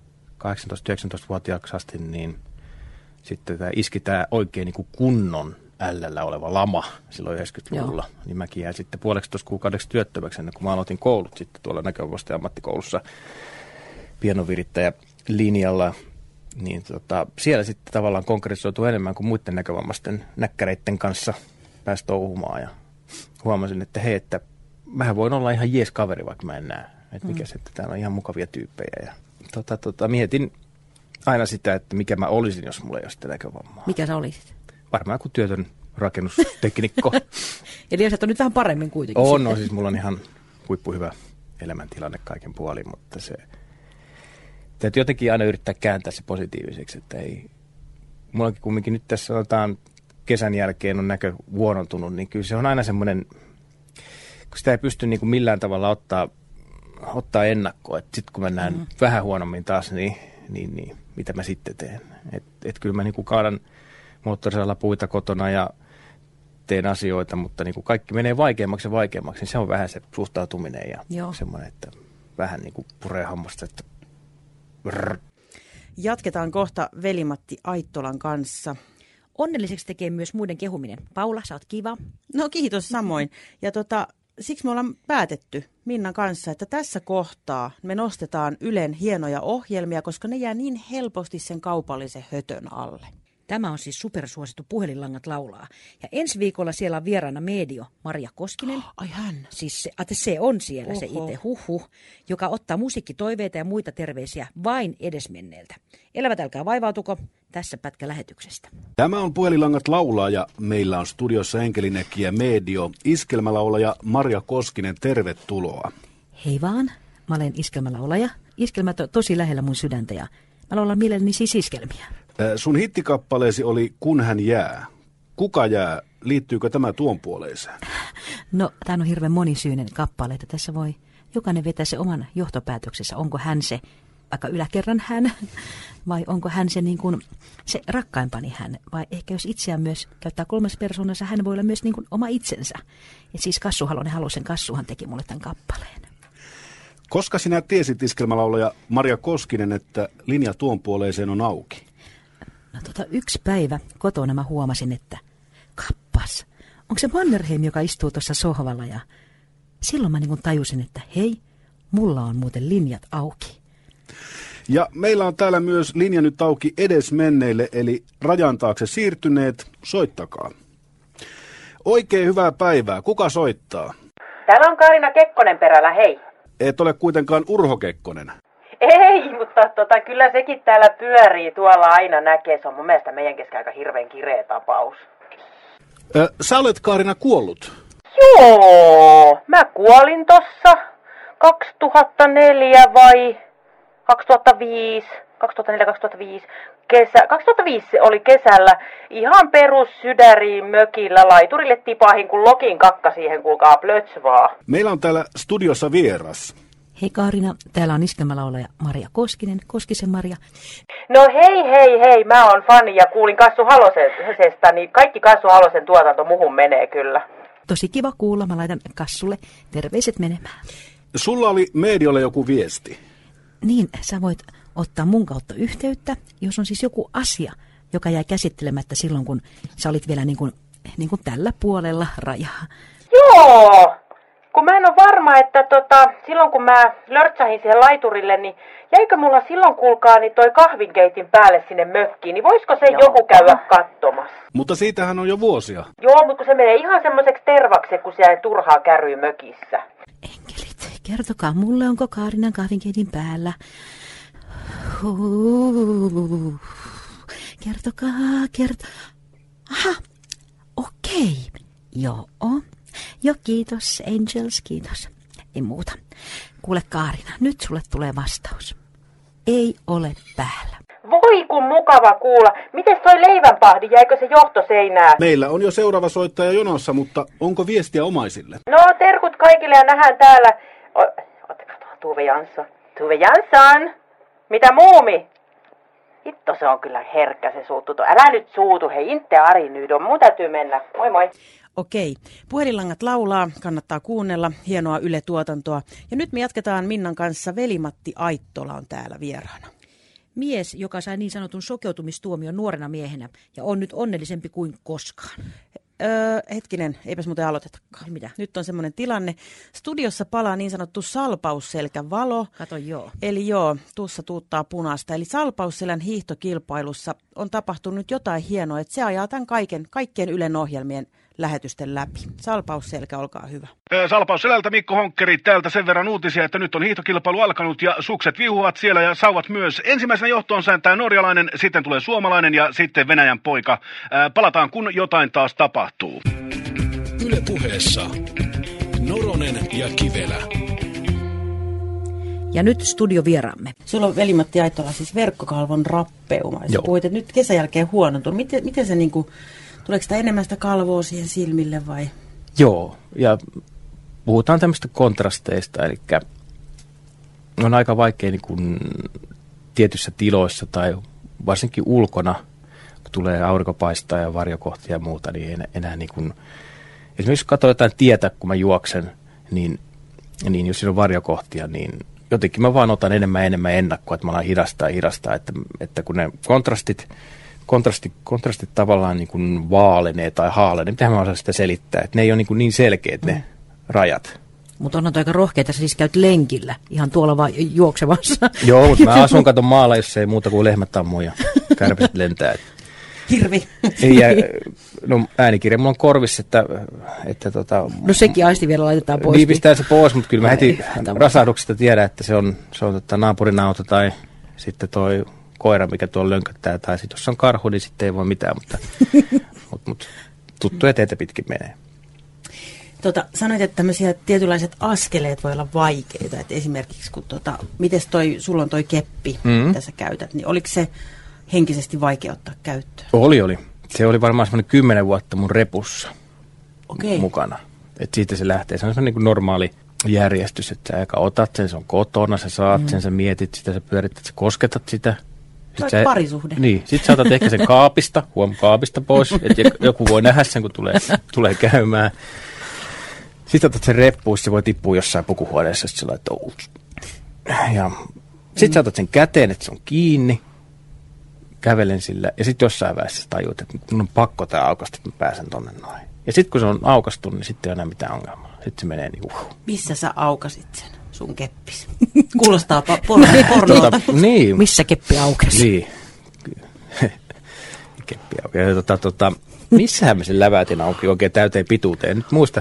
kahdeksantoista-yhdeksäntoista-vuotiaaksi asti, niin sitten tämä iski tämä oikein niin kuin kunnon ällällä oleva lama silloin yhdeksänkymmentäluvulla. Joo. Niin mäkin jäin sitten puoleksitoista kuukaudeksi työttömäksi ennen kuin mä aloitin koulut sitten tuolla näkövammaisten ammattikoulussa pianovirittäjä linjalla. Niin tota, siellä sitten tavallaan konkretisoitu enemmän kuin muiden näkövammaisten näkkäreiden kanssa pääsi touhumaan ja huomasin, että hei, että mähän voin olla ihan jees kaveri, vaikka mä en näe, että mikä mm. se, että täällä on ihan mukavia tyyppejä ja tota, tota, mietin aina sitä, että mikä mä olisin, jos mulla ei ole sitä näkövammaa. Mikä sä olisit? Varmaan kuin työtön rakennusteknikko. Eli sä on nyt vähän paremmin kuitenkin. On, no siis mulla on ihan huippuhyvä elämäntilanne kaiken puolin, mutta se täytyy jotenkin aina yrittää kääntää se positiiviseksi, että ei, mullakin kumminkin nyt tässä sanotaan kesän jälkeen on näkö huonontunut, niin kyllä se on aina semmoinen, kun sitä ei pysty niin kuin millään tavalla ottaa, ottaa ennakkoa, että sitten kun mä näen mm-hmm. vähän huonommin taas, niin, niin, niin mitä mä sitten teen. Että et kyllä mä niin kuin kaadan moottorisella puita kotona ja teen asioita, mutta niin kuin kaikki menee vaikeammaksi ja vaikeammaksi, niin se on vähän se suhtautuminen ja Joo. semmoinen, että vähän niin kuin puree hammasta, että brrr. Jatketaan kohta Veli-Matti Aittolan kanssa. Onnelliseksi tekee myös muiden kehuminen. Paula, sä oot kiva. No kiitos samoin. Ja tota, siksi me ollaan päätetty Minnan kanssa, että tässä kohtaa me nostetaan Ylen hienoja ohjelmia, koska ne jää niin helposti sen kaupallisen hötön alle. Tämä on siis supersuosittu Puhelinlangat laulaa. Ja ensi viikolla siellä on vieraana Medio Maria Koskinen. Ai hän. Siis se, se on siellä Oho. se itse, huhhuh, joka ottaa musiikkitoiveita ja muita terveisiä vain edesmenneeltä. Elävät älkää vaivautuko, tässä pätkä lähetyksestä. Tämä on Puhelinlangat laulaa ja meillä on studiossa enkelinäkijä Medio, iskelmälaulaja Maria Koskinen, tervetuloa. Hei vaan, mä olen iskelmälaulaja. Iskelmät on tosi lähellä mun sydäntä ja mä laulan mielelläni siis iskelmiä. Sun hittikappaleesi oli Kun hän jää. kuka jää? Liittyykö tämä tuon puoleiseen? No, tämä on hirveän monisyinen kappale, että tässä voi jokainen vetää se oman johtopäätöksensä. Onko hän se, vaikka yläkerran hän, vai onko hän se, niin kuin, se rakkaimpani hän, vai ehkä jos itseään myös käyttää kolmas persoonassa, hän voi olla myös niin kuin oma itsensä. Et siis Kassu Halonen Halosen Kassuhan teki mulle tämän kappaleen. Koska sinä tiesit, iskelmälaulaja Maria Koskinen, että linja tuon puoleiseen on auki? No tota, yksi päivä kotona mä huomasin, että kappas, onko se Mannerheim, joka istuu tuossa sohvalla, ja silloin mä niin kuin tajusin, että hei, mulla on muuten linjat auki. Ja meillä on täällä myös linja nyt auki edesmenneille, eli rajan taakse siirtyneet, soittakaa. Oikein hyvää päivää. Kuka soittaa? Täällä on Kaarina Kekkonen perällä, hei. Et ole kuitenkaan Urho Kekkonen. Ei, mutta tota, kyllä sekin täällä pyörii, tuolla aina näkee. Se on mun mielestä meidän kesken aika hirveän kireä tapaus. Ö, sä olet, Kaarina, kuollut. Joo, mä kuolin tossa kaksituhattaneljä vai kaksituhattaviisi, kaksituhattaneljä kaksituhattaviisi, kesä, kaksituhattaviisi se oli kesällä ihan perus sydäriin mökillä, laiturille tipahin, kun lokin kakka siihen, kuulkaa plöts vaan. Meillä on täällä studiossa vieras. Hei Kaarina, täällä on iskelmälaulaja Maria Koskinen, Koskisen Maria. No hei hei hei, mä oon fani ja kuulin Kassu Halosesta, niin kaikki Kassu Halosen tuotanto muhun menee kyllä. Tosi kiva kuulla, mä laitan Kassulle terveiset menemään. Sulla oli mediolle joku viesti. Niin, sä voit ottaa mun kautta yhteyttä, jos on siis joku asia, joka jäi käsittelemättä silloin, kun sä olit vielä niin kuin, niin kuin tällä puolella rajaa. Joo, kun mä en ole varma, että tota, silloin kun mä lörtsähin siihen laiturille, niin jäikö mulla silloin kuulkaa niin toi kahvinkeitin päälle sinne mökkiin, niin voisiko se Joo. joku käydä katsomassa? Mutta siitähän on jo vuosia. Joo, mutta kun se menee ihan semmoiseksi tervaksi, kun siellä ei turhaa käryy mökissä. Enkelit, kertokaa mulle, onko Kaarinan kahvinkeitin päällä. Huuuuh. Kertokaa, kerto. Aha, okei. Joo. Joo, kiitos, Angels, kiitos. Ei muuta. Kuule Kaarina, nyt sulle tulee vastaus. Ei ole päällä. Voi kun mukava kuulla. Mites toi leivänpahdi, jäikö se johto seinään? Meillä on jo seuraava soittaja jonossa, mutta onko viestiä omaisille? No, terkut kaikille ja nähdään täällä. Ottakaa tuohon Tuve Jansson. Tuve Jansson! Mitä muumi? Hitto, se on kyllä herkkä se suuttu. Älä nyt suutu, hei inte Ari nyt on. Mun täytyy mennä. Moi moi. Okei, puhelinlangat laulaa, kannattaa kuunnella, hienoa Yle-tuotantoa. Ja nyt me jatketaan Minnan kanssa, Veli-Matti Aittola on täällä vieraana. Mies, joka sai niin sanotun sokeutumistuomion nuorena miehenä ja on nyt onnellisempi kuin koskaan. Öö, hetkinen, eipäs muuten aloitetakaan. Mitä? Nyt on semmoinen tilanne. Studiossa palaa niin sanottu salpausselkävalo. Kato joo. Eli joo, tuossa tuuttaa punaista. Eli salpausselän hiihtokilpailussa on tapahtunut nyt jotain hienoa, että se ajaa tämän kaiken, kaikkien Ylen ohjelmien lähetysten läpi. Salpausselkä, olkaa hyvä. Salpausselältä Mikko Honkkeri, täältä sen verran uutisia, että nyt on hiihtokilpailu alkanut ja sukset viuhuvat siellä ja sauvat myös. Ensimmäisenä johtoon sääntää norjalainen, sitten tulee suomalainen ja sitten Venäjän poika. Ää, palataan, kun jotain taas tapahtuu. Yle Puheessa Noronen ja Kivelä. Ja nyt studiovieraamme. Sulla on Veli-Matti Aittola siis verkkokalvon rappeuma. Ja puhuit, että nyt kesän jälkeen huonontunut. Miten, miten se niinku... Tuleeko sitä enemmän sitä kalvoa siihen silmille vai? Joo, ja puhutaan tämmöistä kontrasteista, eli on aika vaikea niin kuin tietyissä tiloissa tai varsinkin ulkona, kun tulee aurinko paistaa ja varjokohtia ja muuta, niin enää, enää niin kuin, esimerkiksi jos katsoo jotain tietä, kun mä juoksen, niin, niin jos siinä on varjokohtia, niin jotenkin mä vaan otan enemmän enemmän ennakkoa, että mä alan hidastaa ja hidastaa, että, että kun ne kontrastit, Kontrasti, kontrastit tavallaan niin kuin vaalenee tai haalenee. Mitähän mä osaan sitä selittää? Että ne ei ole niin, niin selkeät ne mm. rajat. Mutta on aika rohkeita, sä siis käyt lenkillä ihan tuolla vaan juoksevassa. Joo, mutta mä asun katon maalla, jos ei muuta kuin lehmät ammuu ja kärpäset lentää. Hirvi. Ja, no äänikirja mulla on korvissa, että... että tota, no sekin aisti vielä laitetaan pois. Niin pistää se pois, mutta kyllä mä heti rasahduksesta tiedän, että se on, se on tota, naapurin auto tai sitten toi... koira, mikä tuolla lönköttää, tai sitten jos on karhu, niin sitten ei voi mitään, mutta mut, mut, tuttuja teitä pitkin menee. Tota, sanoit, että tämmöisiä tietynlaiset askeleet voi olla vaikeita, että esimerkiksi kun, tota, mites toi, sulla on toi keppi, mm-hmm. mitä sä käytät, niin oliko se henkisesti vaikea ottaa käyttöön? Oli, oli. se oli varmaan semmoinen kymmenen vuotta mun repussa Okei. mukana. Että siitä se lähtee. Se on semmoinen niin kuin normaali järjestys, että sä eka otat sen, se on kotona, sä saat mm. sen, sä mietit sitä, sä pyörität, sä kosketat sitä. Sit sä, parisuhde. Niin, sit sä otat ehkä sen kaapista, huom kaapista pois, että joku voi nähdä sen, kun tulee, tulee käymään. Sitten otat sen reppuun, se voi tippua jossain pukuhuoneessa, sitten se laittaa uusi. Ja sit mm. sä otat sen käteen, että se on kiinni, kävelen sillä, ja sitten jossain vaiheessa tajuut, että mun on pakko tää aukasta, että mä pääsen tonne noin. Ja sitten kun se on aukastu, niin sitten ei ole enää mitään ongelmaa. Sitten se menee niinku... Uh. Missä sä aukasit sen, sun keppis? Kuulostaa por- pornolta. tota, niin. Missä keppi aukesi? Niin. Keppi aukesi. Tota, tota, missähän mä sen lävätin auki oikein täyteen pituuteen? En nyt muista.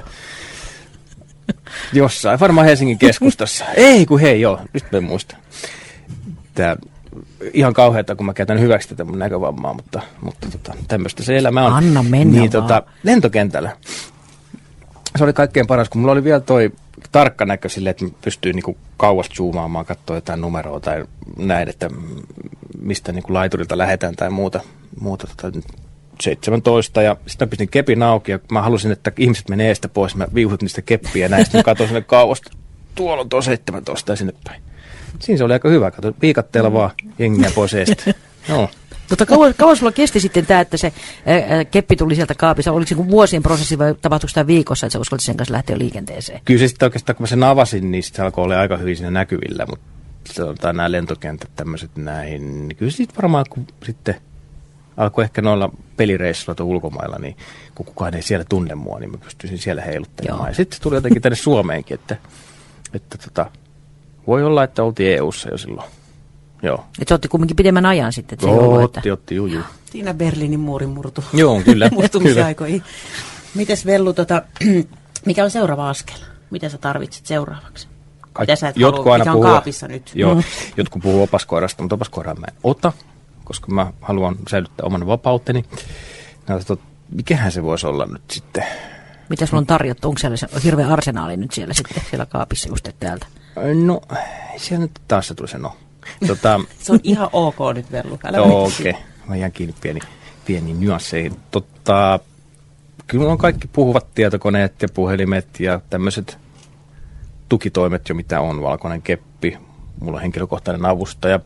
Jossain, varmaan Helsingin keskustassa. Ei kun hei, joo, nyt mä en muista. Tää... Ihan kauheata, kun mä käytän hyväksi tätä mun näkövammaa, mutta, mutta tota, tämmöistä se elämä on. Anna mennä niin, tota, lentokentällä. Se oli kaikkein paras, kun mulla oli vielä toi tarkka näkö sille, että pystyy niinku kauas zoomaamaan, katsoa jotain numeroa tai näin, että mistä niinku laiturilta lähetään tai muuta. muuta tota, seitsemäntoista ja sitten mä pistin kepin auki ja mä halusin, että ihmiset menee eestä pois. Mä viuhut niistä keppiä ja näistä mä katsoin sinne kauas. Tuolla on tuo seitsemäntoista ja sinne päin. Siinä se oli aika hyvä. Kato, viikatteella vaan jengiä pois eestä. No. Tota, kauan, kauan sulla kesti sitten tämä, että se ää, keppi tuli sieltä kaapista? Oliko se vuosien prosessi vai tapahtuiko tämä viikossa, että sä uskallit sen kanssa lähteä liikenteeseen? Kyllä se sitten oikeastaan, kun mä sen avasin, niin se alkoi olla aika hyvin siinä näkyvillä, mutta sanotaan nämä lentokentät tämmöiset näin. Kyllä se sitten varmaan, kun sitten alkoi ehkä noilla pelireissuilla tuolla ulkomailla, niin kun kukaan ei siellä tunne mua, niin mä pystyisin siellä heiluttelemaan. Joo. Ja sitten se tuli jotenkin tänne Suomeenkin, että, että tota, voi olla, että oltiin E U:ssa jo silloin. Joo. Että se otti kumminkin pidemmän ajan sitten. Että Joo, ollut, otti, että... otti, juu, juu. Siinä Berliinin muuri murtu. Joo, kyllä. Murtumisaikoihin. Mites Vellu, tota, mikä on seuraava askel? Mitä sä tarvitset seuraavaksi? Mitä sä et jotkut halua, aina mikä on puhuu, kaapissa nyt? Joo, mm. jotkut puhuu opaskoirasta, mutta opaskoiraa mä en ota, koska mä haluan säilyttää oman vapauteni. No, tot, mikähän se voisi olla nyt sitten? Mitä sulla on tarjottu? Onko siellä se hirveä arsenaali nyt siellä sitten siellä kaapissa just täältä? No, siellä nyt taas se tuli se no. Tota, se on ihan ok nyt, Vellu. Okei, okay. Mä jään kiinni pieni, pieni nyansseihin. Tota, kyllä on kaikki puhuvat tietokoneet ja puhelimet ja tämmöiset tukitoimet jo mitä on. Valkoinen keppi, mulla on henkilökohtainen avustaja,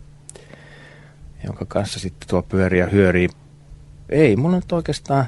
jonka kanssa sitten tuo pyörii ja hyörii. Ei, mulla nyt oikeastaan,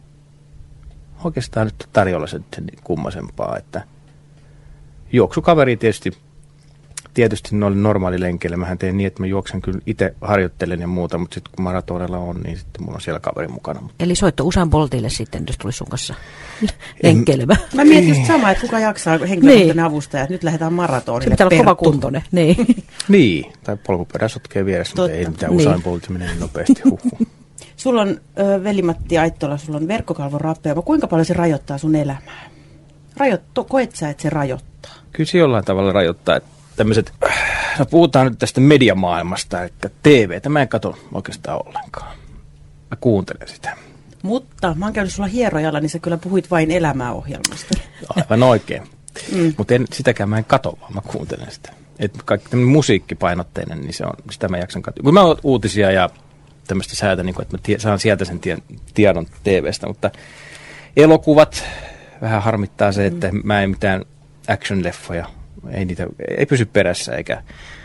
oikeastaan nyt tarjolla sen kummasempaa, että juoksukaveri tietysti. Tietysti noille normaalilenkeille. Mähän teen niin, että mä juoksen kyllä itse harjoittelen ja muuta, mutta sitten kun maratonilla on, niin sitten mulla on siellä kaveri mukana. Eli soitto Usain Boltille sitten, jos tulisi sun kanssa lenkkeilemään. Mä mietin just samaa, että kuka jaksaa henkilökohtainen niin. avustaja, että nyt lähdetään maratonille. Se pitää olla kova kuntoinen. Niin. niin, tai polkupyörä sotkee vieressä, mutta ei mitään niin. Usain Bolt menee niin nopeasti. Huhhuh. Sulla on, äh, Veli-Matti Aittola, sulla on verkkokalvorappea. Kuinka paljon se rajoittaa sun elämää? Rajoitto, koet sä, että se rajoittaa? Kyllä se jollain tavalla rajoittaa, että tämmöiset, no puhutaan nyt tästä mediamaailmasta, eli T V:tä mä en katso oikeastaan ollenkaan. Mä kuuntelen sitä. Mutta mä oon käynyt sulla hierojalla, niin sä kyllä puhuit vain elämäohjelmasta. Aivan oikein. Mm. Mutta sitäkään mä en katso, vaan mä kuuntelen sitä. Että kaikki tämmöinen musiikkipainotteinen, niin se on, sitä mä jaksan katsoa. Kun mä oon uutisia ja tämmöistä säätä, niin kun, että mä tie, saan sieltä sen tien, tiedon T V:stä, mutta elokuvat vähän harmittaa se, että mm. mä en mitään action-leffoja. Ei, niitä, ei pysy perässä eikä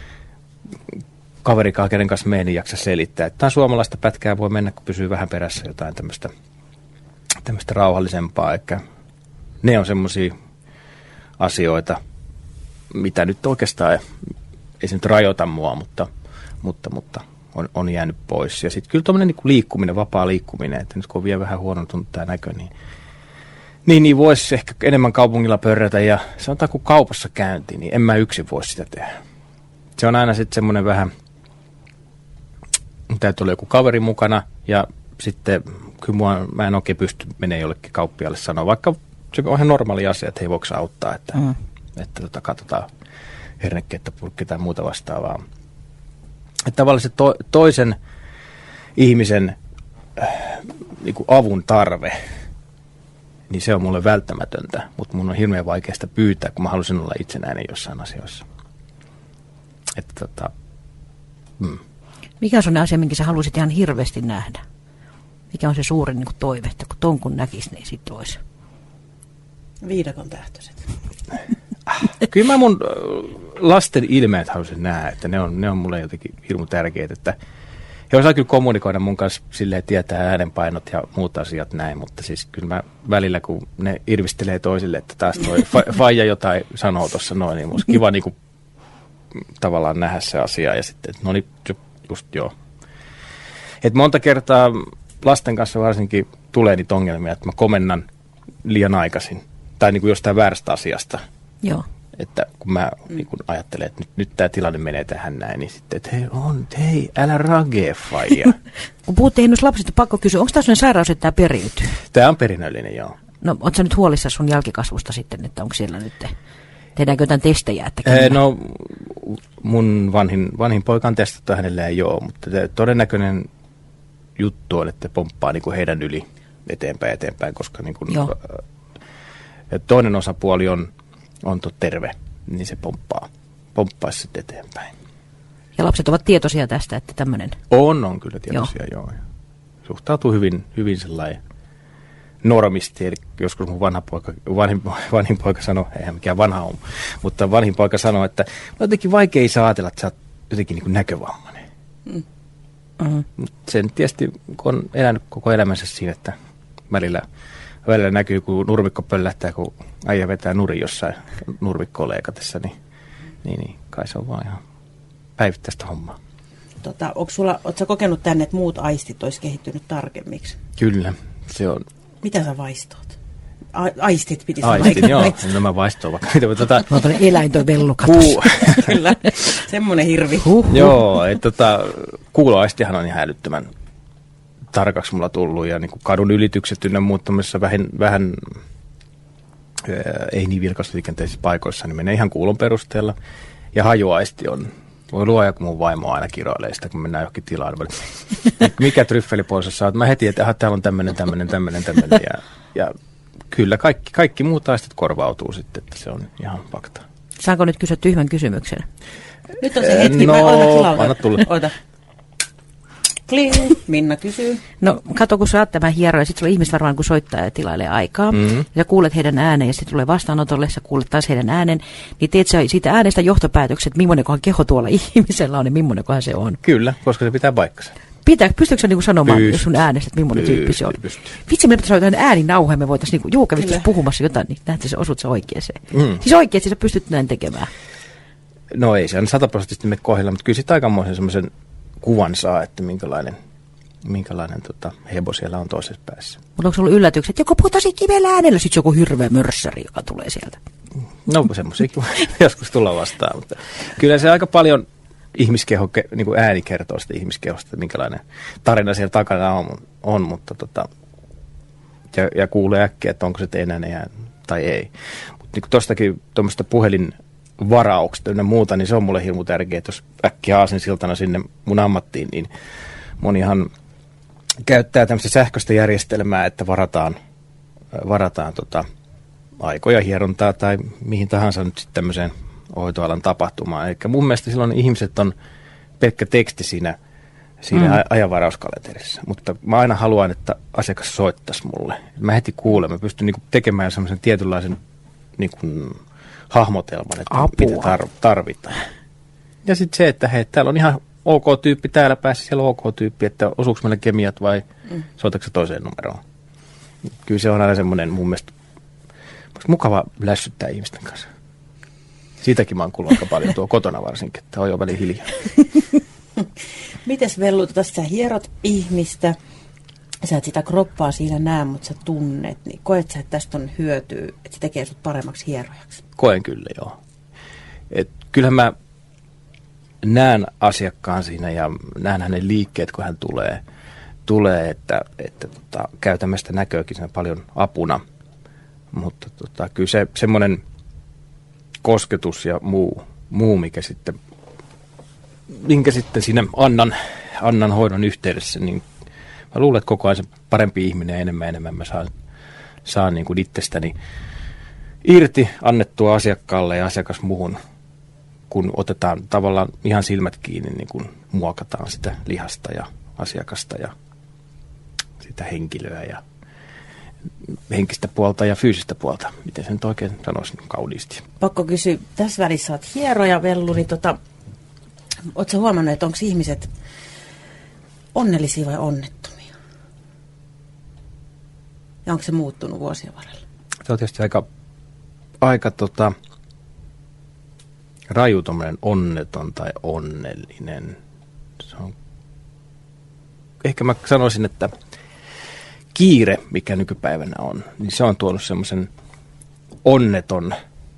kaverikaan, kenen kanssa mene, niin jaksa selittää. Tämä suomalaista pätkää voi mennä, kun pysyy vähän perässä jotain tämmöistä, tämmöistä rauhallisempaa. Eikä ne on semmoisia asioita, mitä nyt oikeastaan ei, ei se nyt rajoita mua, mutta, mutta, mutta on, on jäänyt pois. Ja sitten kyllä tuommoinen niin liikkuminen, vapaa liikkuminen, että nyt kun on vielä vähän huonontunut tämä näkö, niin Niin, niin voisi ehkä enemmän kaupungilla pörrätä ja sanotaan kun kaupassa käynti, niin en mä yksin voi sitä tehdä. Se on aina sitten semmoinen vähän, täytyy olla joku kaveri mukana ja sitten kyllä mua, mä en oikein pysty menemään jollekin kauppialle sanoa, vaikka se on ihan normaali asia, että hei voiko auttaa, että, mm. että tota, katsotaan hernekettapurkki tai muuta vastaavaa. Että tavallaan se to, toisen ihmisen äh, niin kuin avun tarve, niin se on mulle välttämätöntä, mutta mun on hirveän vaikea sitä pyytää, kun mä halusin olla itsenäinen jossain asioissa. Että tota, mm. Mikä on sellainen asia, minkä sä haluaisit ihan hirveästi nähdä? Mikä on se suurin niin kuin toive, että kun ton kun näkisi, niin sitten olisi? Viidakon tähtöiset. Kyllä mä mun lasten ilmeet haluaisin nähdä, että ne on, ne on mulle jotenkin hirmu tärkeitä, että he osaa kyllä kommunikoida mun kanssa silleen, tietää äänenpainot ja muut asiat näin, mutta siis kyllä mä välillä, kun ne irvistelee toisille, että taas toi fa- faija jotain sanoo tuossa noin, niin musta kiva niinku tavallaan nähdä se asia ja sitten, no niin, just joo. Et monta kertaa lasten kanssa varsinkin tulee niitä ongelmia, että mä komennan liian aikaisin tai niinku jostain väärästä asiasta. Joo. Että kun mä niin kun ajattelen, että nyt, nyt tämä tilanne menee tähän näin, niin sitten, että hei, on, hei älä ragee, faija. Kun puhutte noista lapsista, pakko kysyä, onko tämä sellainen sairaus, että tämä periytyy? Tämä on perinnöllinen, joo. No, ootko sä nyt huolissa sun jälkikasvusta sitten, että onko siellä nyt, tehdäänkö jotain testejä? Että Ee, no, mun vanhin, vanhin poika on testattu, hänellä ei ole, mutta todennäköinen juttu on, että pomppaa niin kuin heidän yli eteenpäin eteenpäin, koska niin kuin, toinen osapuoli on on tuo terve, niin se pomppaa, pomppaisi sitten eteenpäin. Ja lapset ovat tietoisia tästä, että tämmöinen... On, on kyllä tietoisia, joo. joo. Suhtautuu hyvin, hyvin sellainen normisti, eli joskus mun vanha poika, vanhin, vanhin poika sanoi, eihän mikään vanha on, mutta vanhin poika sanoi, että on jotenkin vaikea ajatella, että sä oot jotenkin niin kuin näkövammainen. Mm. Mm-hmm. Sen tietysti, kun on elänyt koko elämänsä siinä, että välillä... Välillä näkyy, kun nurmikko pöllähtää, kun äijä vetää nuri jossain nurmikkoon leikatessa, niin, niin, niin kai se on vaan ihan päivittäistä hommaa. Tota, oletko sä kokenut tänne, että muut aistit olisi kehittynyt tarkemmiksi? Kyllä, se on. Mitä sä vaistoot? A- aistit piti sanoa. Aistin, joo. No mä vaistoon vaikka. Tota, no tuonne eläin toi vellukatus. Kuu... Kyllä, semmoinen hirvi. Huh, huh. Joo, että tota, kuuloaistihan on ihan älyttömän tarkaksi mulla tullut ja niin kuin kadun ylitykset ynnä muut vähän, vähän ää, ei niin vilkasliikenteisissä paikoissa, niin menee ihan kuulon perusteella. Ja hajuaisti on, voi luoja, kun mun vaimo aina kiroilee sitä, kun mennään johonkin tilaan. Mikä tryffelipoisessa on? Mä heti, että täällä on tämmöinen, tämmöinen, tämmöinen, tämmöinen. Ja, ja kyllä kaikki, kaikki muut aistit korvautuu sitten, että se on ihan fakta. Saanko nyt kysyä tyhmän kysymyksen? Nyt on se hetki, no, mä anna tulla. Oita. Kling, Minna kysyy. No kato, kun sä oot tämän hieroa ja sitten sulla ihmiset varmaan kun soittaa ja tilailee aikaa. Mm-hmm. Ja sä kuulet heidän ääneen ja sitten tulee vastaanotolle, sä kuulet taas heidän äänen. Niin teet sä siitä äänestä johtopäätökset, että millainenkohan keho tuolla ihmisellä on ja millainenkohan se on. Kyllä, koska se pitää paikkansa. Pitää, pystyykö sä niinku sanomaan, Pyst- jos sun äänestä, että millainen Pyst- tyyppi se on? Pyst- Vitsi, meidän pitäisi olla ääninauhe, me voitaisiin niinku juukevisti puhumassa jotain, niin nähtä se osut se oikeeseen. Mm. Siis oikeasti sä pystyt näin tekemään. No ei se on sataprosenttisesti me kohdilla, mutta kyllä sitten aikamoisen semmoisen kuvan saa, että minkälainen... minkälainen tota, hebo siellä on toisessa päässä. Mutta onko ollut yllätyksiä, että joku puhutaan siitä kivellä äänellä, sitten joku hirveä mörssäri, joka tulee sieltä? No semmoisiakin joskus tulla vastaan, mutta kyllä se aika paljon ihmiskeho, niin kuin ääni kertoo sitä ihmiskehosta, minkälainen tarina siellä takana on, on mutta tota, ja, ja kuulee äkkiä, että onko se teidän ääni tai ei. Mutta niin tuostakin tuommoista puhelinvarauksesta ynnä muuta, niin se on mulle hirmu tärkeää, että jos äkkiä aasinsiltana sinne mun ammattiin, niin monihan käyttää tämmöistä sähköistä järjestelmää, että varataan, varataan tota, aikoja hierontaa tai mihin tahansa nyt sitten tämmöiseen hoitoalan tapahtumaan. Eli mun mielestä silloin ihmiset on pelkkä teksti siinä, siinä mm. ajanvarauskalenterissa. Mutta mä aina haluan, että asiakas soittaisi mulle. Mä heti kuulen, mä pystyn niinku tekemään semmoisen tietynlaisen niinku hahmotelman, että Apua. mitä tar- tarvitaan. Ja sitten se, että hei, täällä on ihan OK-tyyppi täällä päässä, siellä on OK-tyyppi, että osuuko meille kemiat vai mm. soitatko toiseen numeroon. Kyllä se on aina semmoinen mun mielestä mukava lässyttää ihmisten kanssa. Siitäkin mä oon kuullut aika paljon tuo kotona varsinkin, että on jo väliin hiljaa. Mites Vellu, tässä hierot ihmistä, sä et sitä kroppaa siinä näe, mutta sä tunnet, niin koet sä, että tästä on hyötyä, että se tekee sut paremmaksi hierojaksi? Koen kyllä, joo. Et kyllähän mä näen asiakkaan siinä ja näen hänen liikkeet, kun hän tulee, tulee että, että tota, käytämme sitä näköäkin sen paljon apuna. Mutta tota, kyllä se semmoinen kosketus ja muu, muu mikä sitten, minkä sitten siinä annan, annan hoidon yhteydessä, niin mä luulen, että koko ajan se parempi ihminen ja enemmän enemmän mä saan, saan niin kuin itsestäni irti annettua asiakkaalle ja asiakas muuhun, kun otetaan tavallaan ihan silmät kiinni, niin kun muokataan sitä lihasta ja asiakasta ja sitä henkilöä ja henkistä puolta ja fyysistä puolta. Miten sen nyt oikein sanoisin kauniisti? Pakko kysyä, tässä välissä olet hieroja, Vellu, niin tota, ootko huomannut, että onko ihmiset onnellisia vai onnettomia? Ja onko se muuttunut vuosien varrella? Se on tietysti aika, aika tota, raju tommoinen onneton tai onnellinen. Se on, ehkä mä sanoisin, että kiire, mikä nykypäivänä on, niin se on tuonut semmoisen onneton,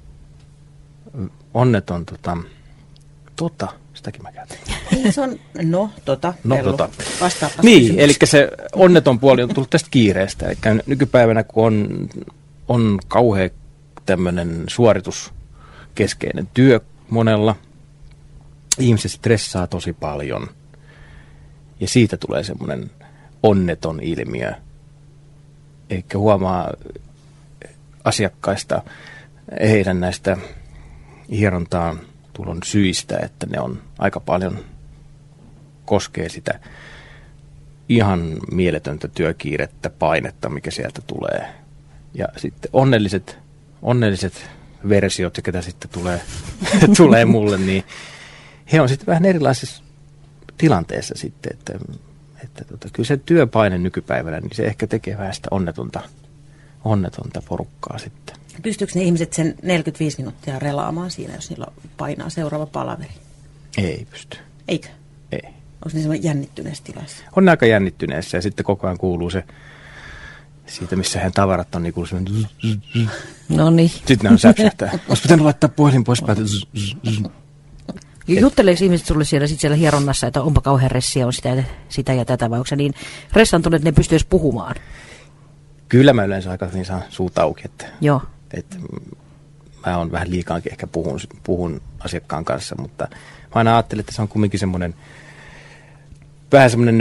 onneton tota, tota, sitäkin mä käytän. Ei, se on, no, tota, no, Vellu, tota. Vastaapas Niin, kysymys. eli se onneton puoli on tullut tästä kiireestä. Eli nykypäivänä, kun on, on kauhean tämmöinen suorituskeskeinen työ monella, ihmiset stressaa tosi paljon. Ja siitä tulee semmoinen onneton ilmiö. Eli huomaa asiakkaista heidän näistä hierontaan tulon syistä, että ne on aika paljon koskee sitä ihan mieletöntä työkiirettä, painetta, mikä sieltä tulee. Ja sitten onnelliset, onnelliset versiot, ketä sitten tulee, tulee mulle, niin he on sitten vähän erilaisessa tilanteessa sitten, että, että tota, kyllä se työpaine nykypäivänä, niin se ehkä tekee vähän sitä onnetonta, onnetonta porukkaa sitten. Pystyykö ne ihmiset sen neljäkymmentäviisi minuuttia relaamaan siinä, jos niillä painaa seuraava palaveri? Ei pysty. Eikö? Ei. Onko ne semmoinen jännittyneessä tilassa? On ne aika jännittyneessä ja sitten koko ajan kuuluu se, siitä missä hän tavarat on, niin kuuluu semmoinen. No niin. Sitten ne on säpsähtää. Olisi pitänyt laittaa puhelin pois päältä. Jutteleeko ihmiset sulle siellä, sit siellä hieronnassa, että onpa kauhean ressiä, on sitä, sitä ja tätä, vai onko se niin ressantunut, että ne pystyisi puhumaan? Kyllä mä yleensä aika niin saan suut auki, että, Joo. että mä oon vähän liikaankin ehkä puhun, puhun asiakkaan kanssa, mutta mä aina ajattelin, että se on kumminkin semmoinen vähän semmoinen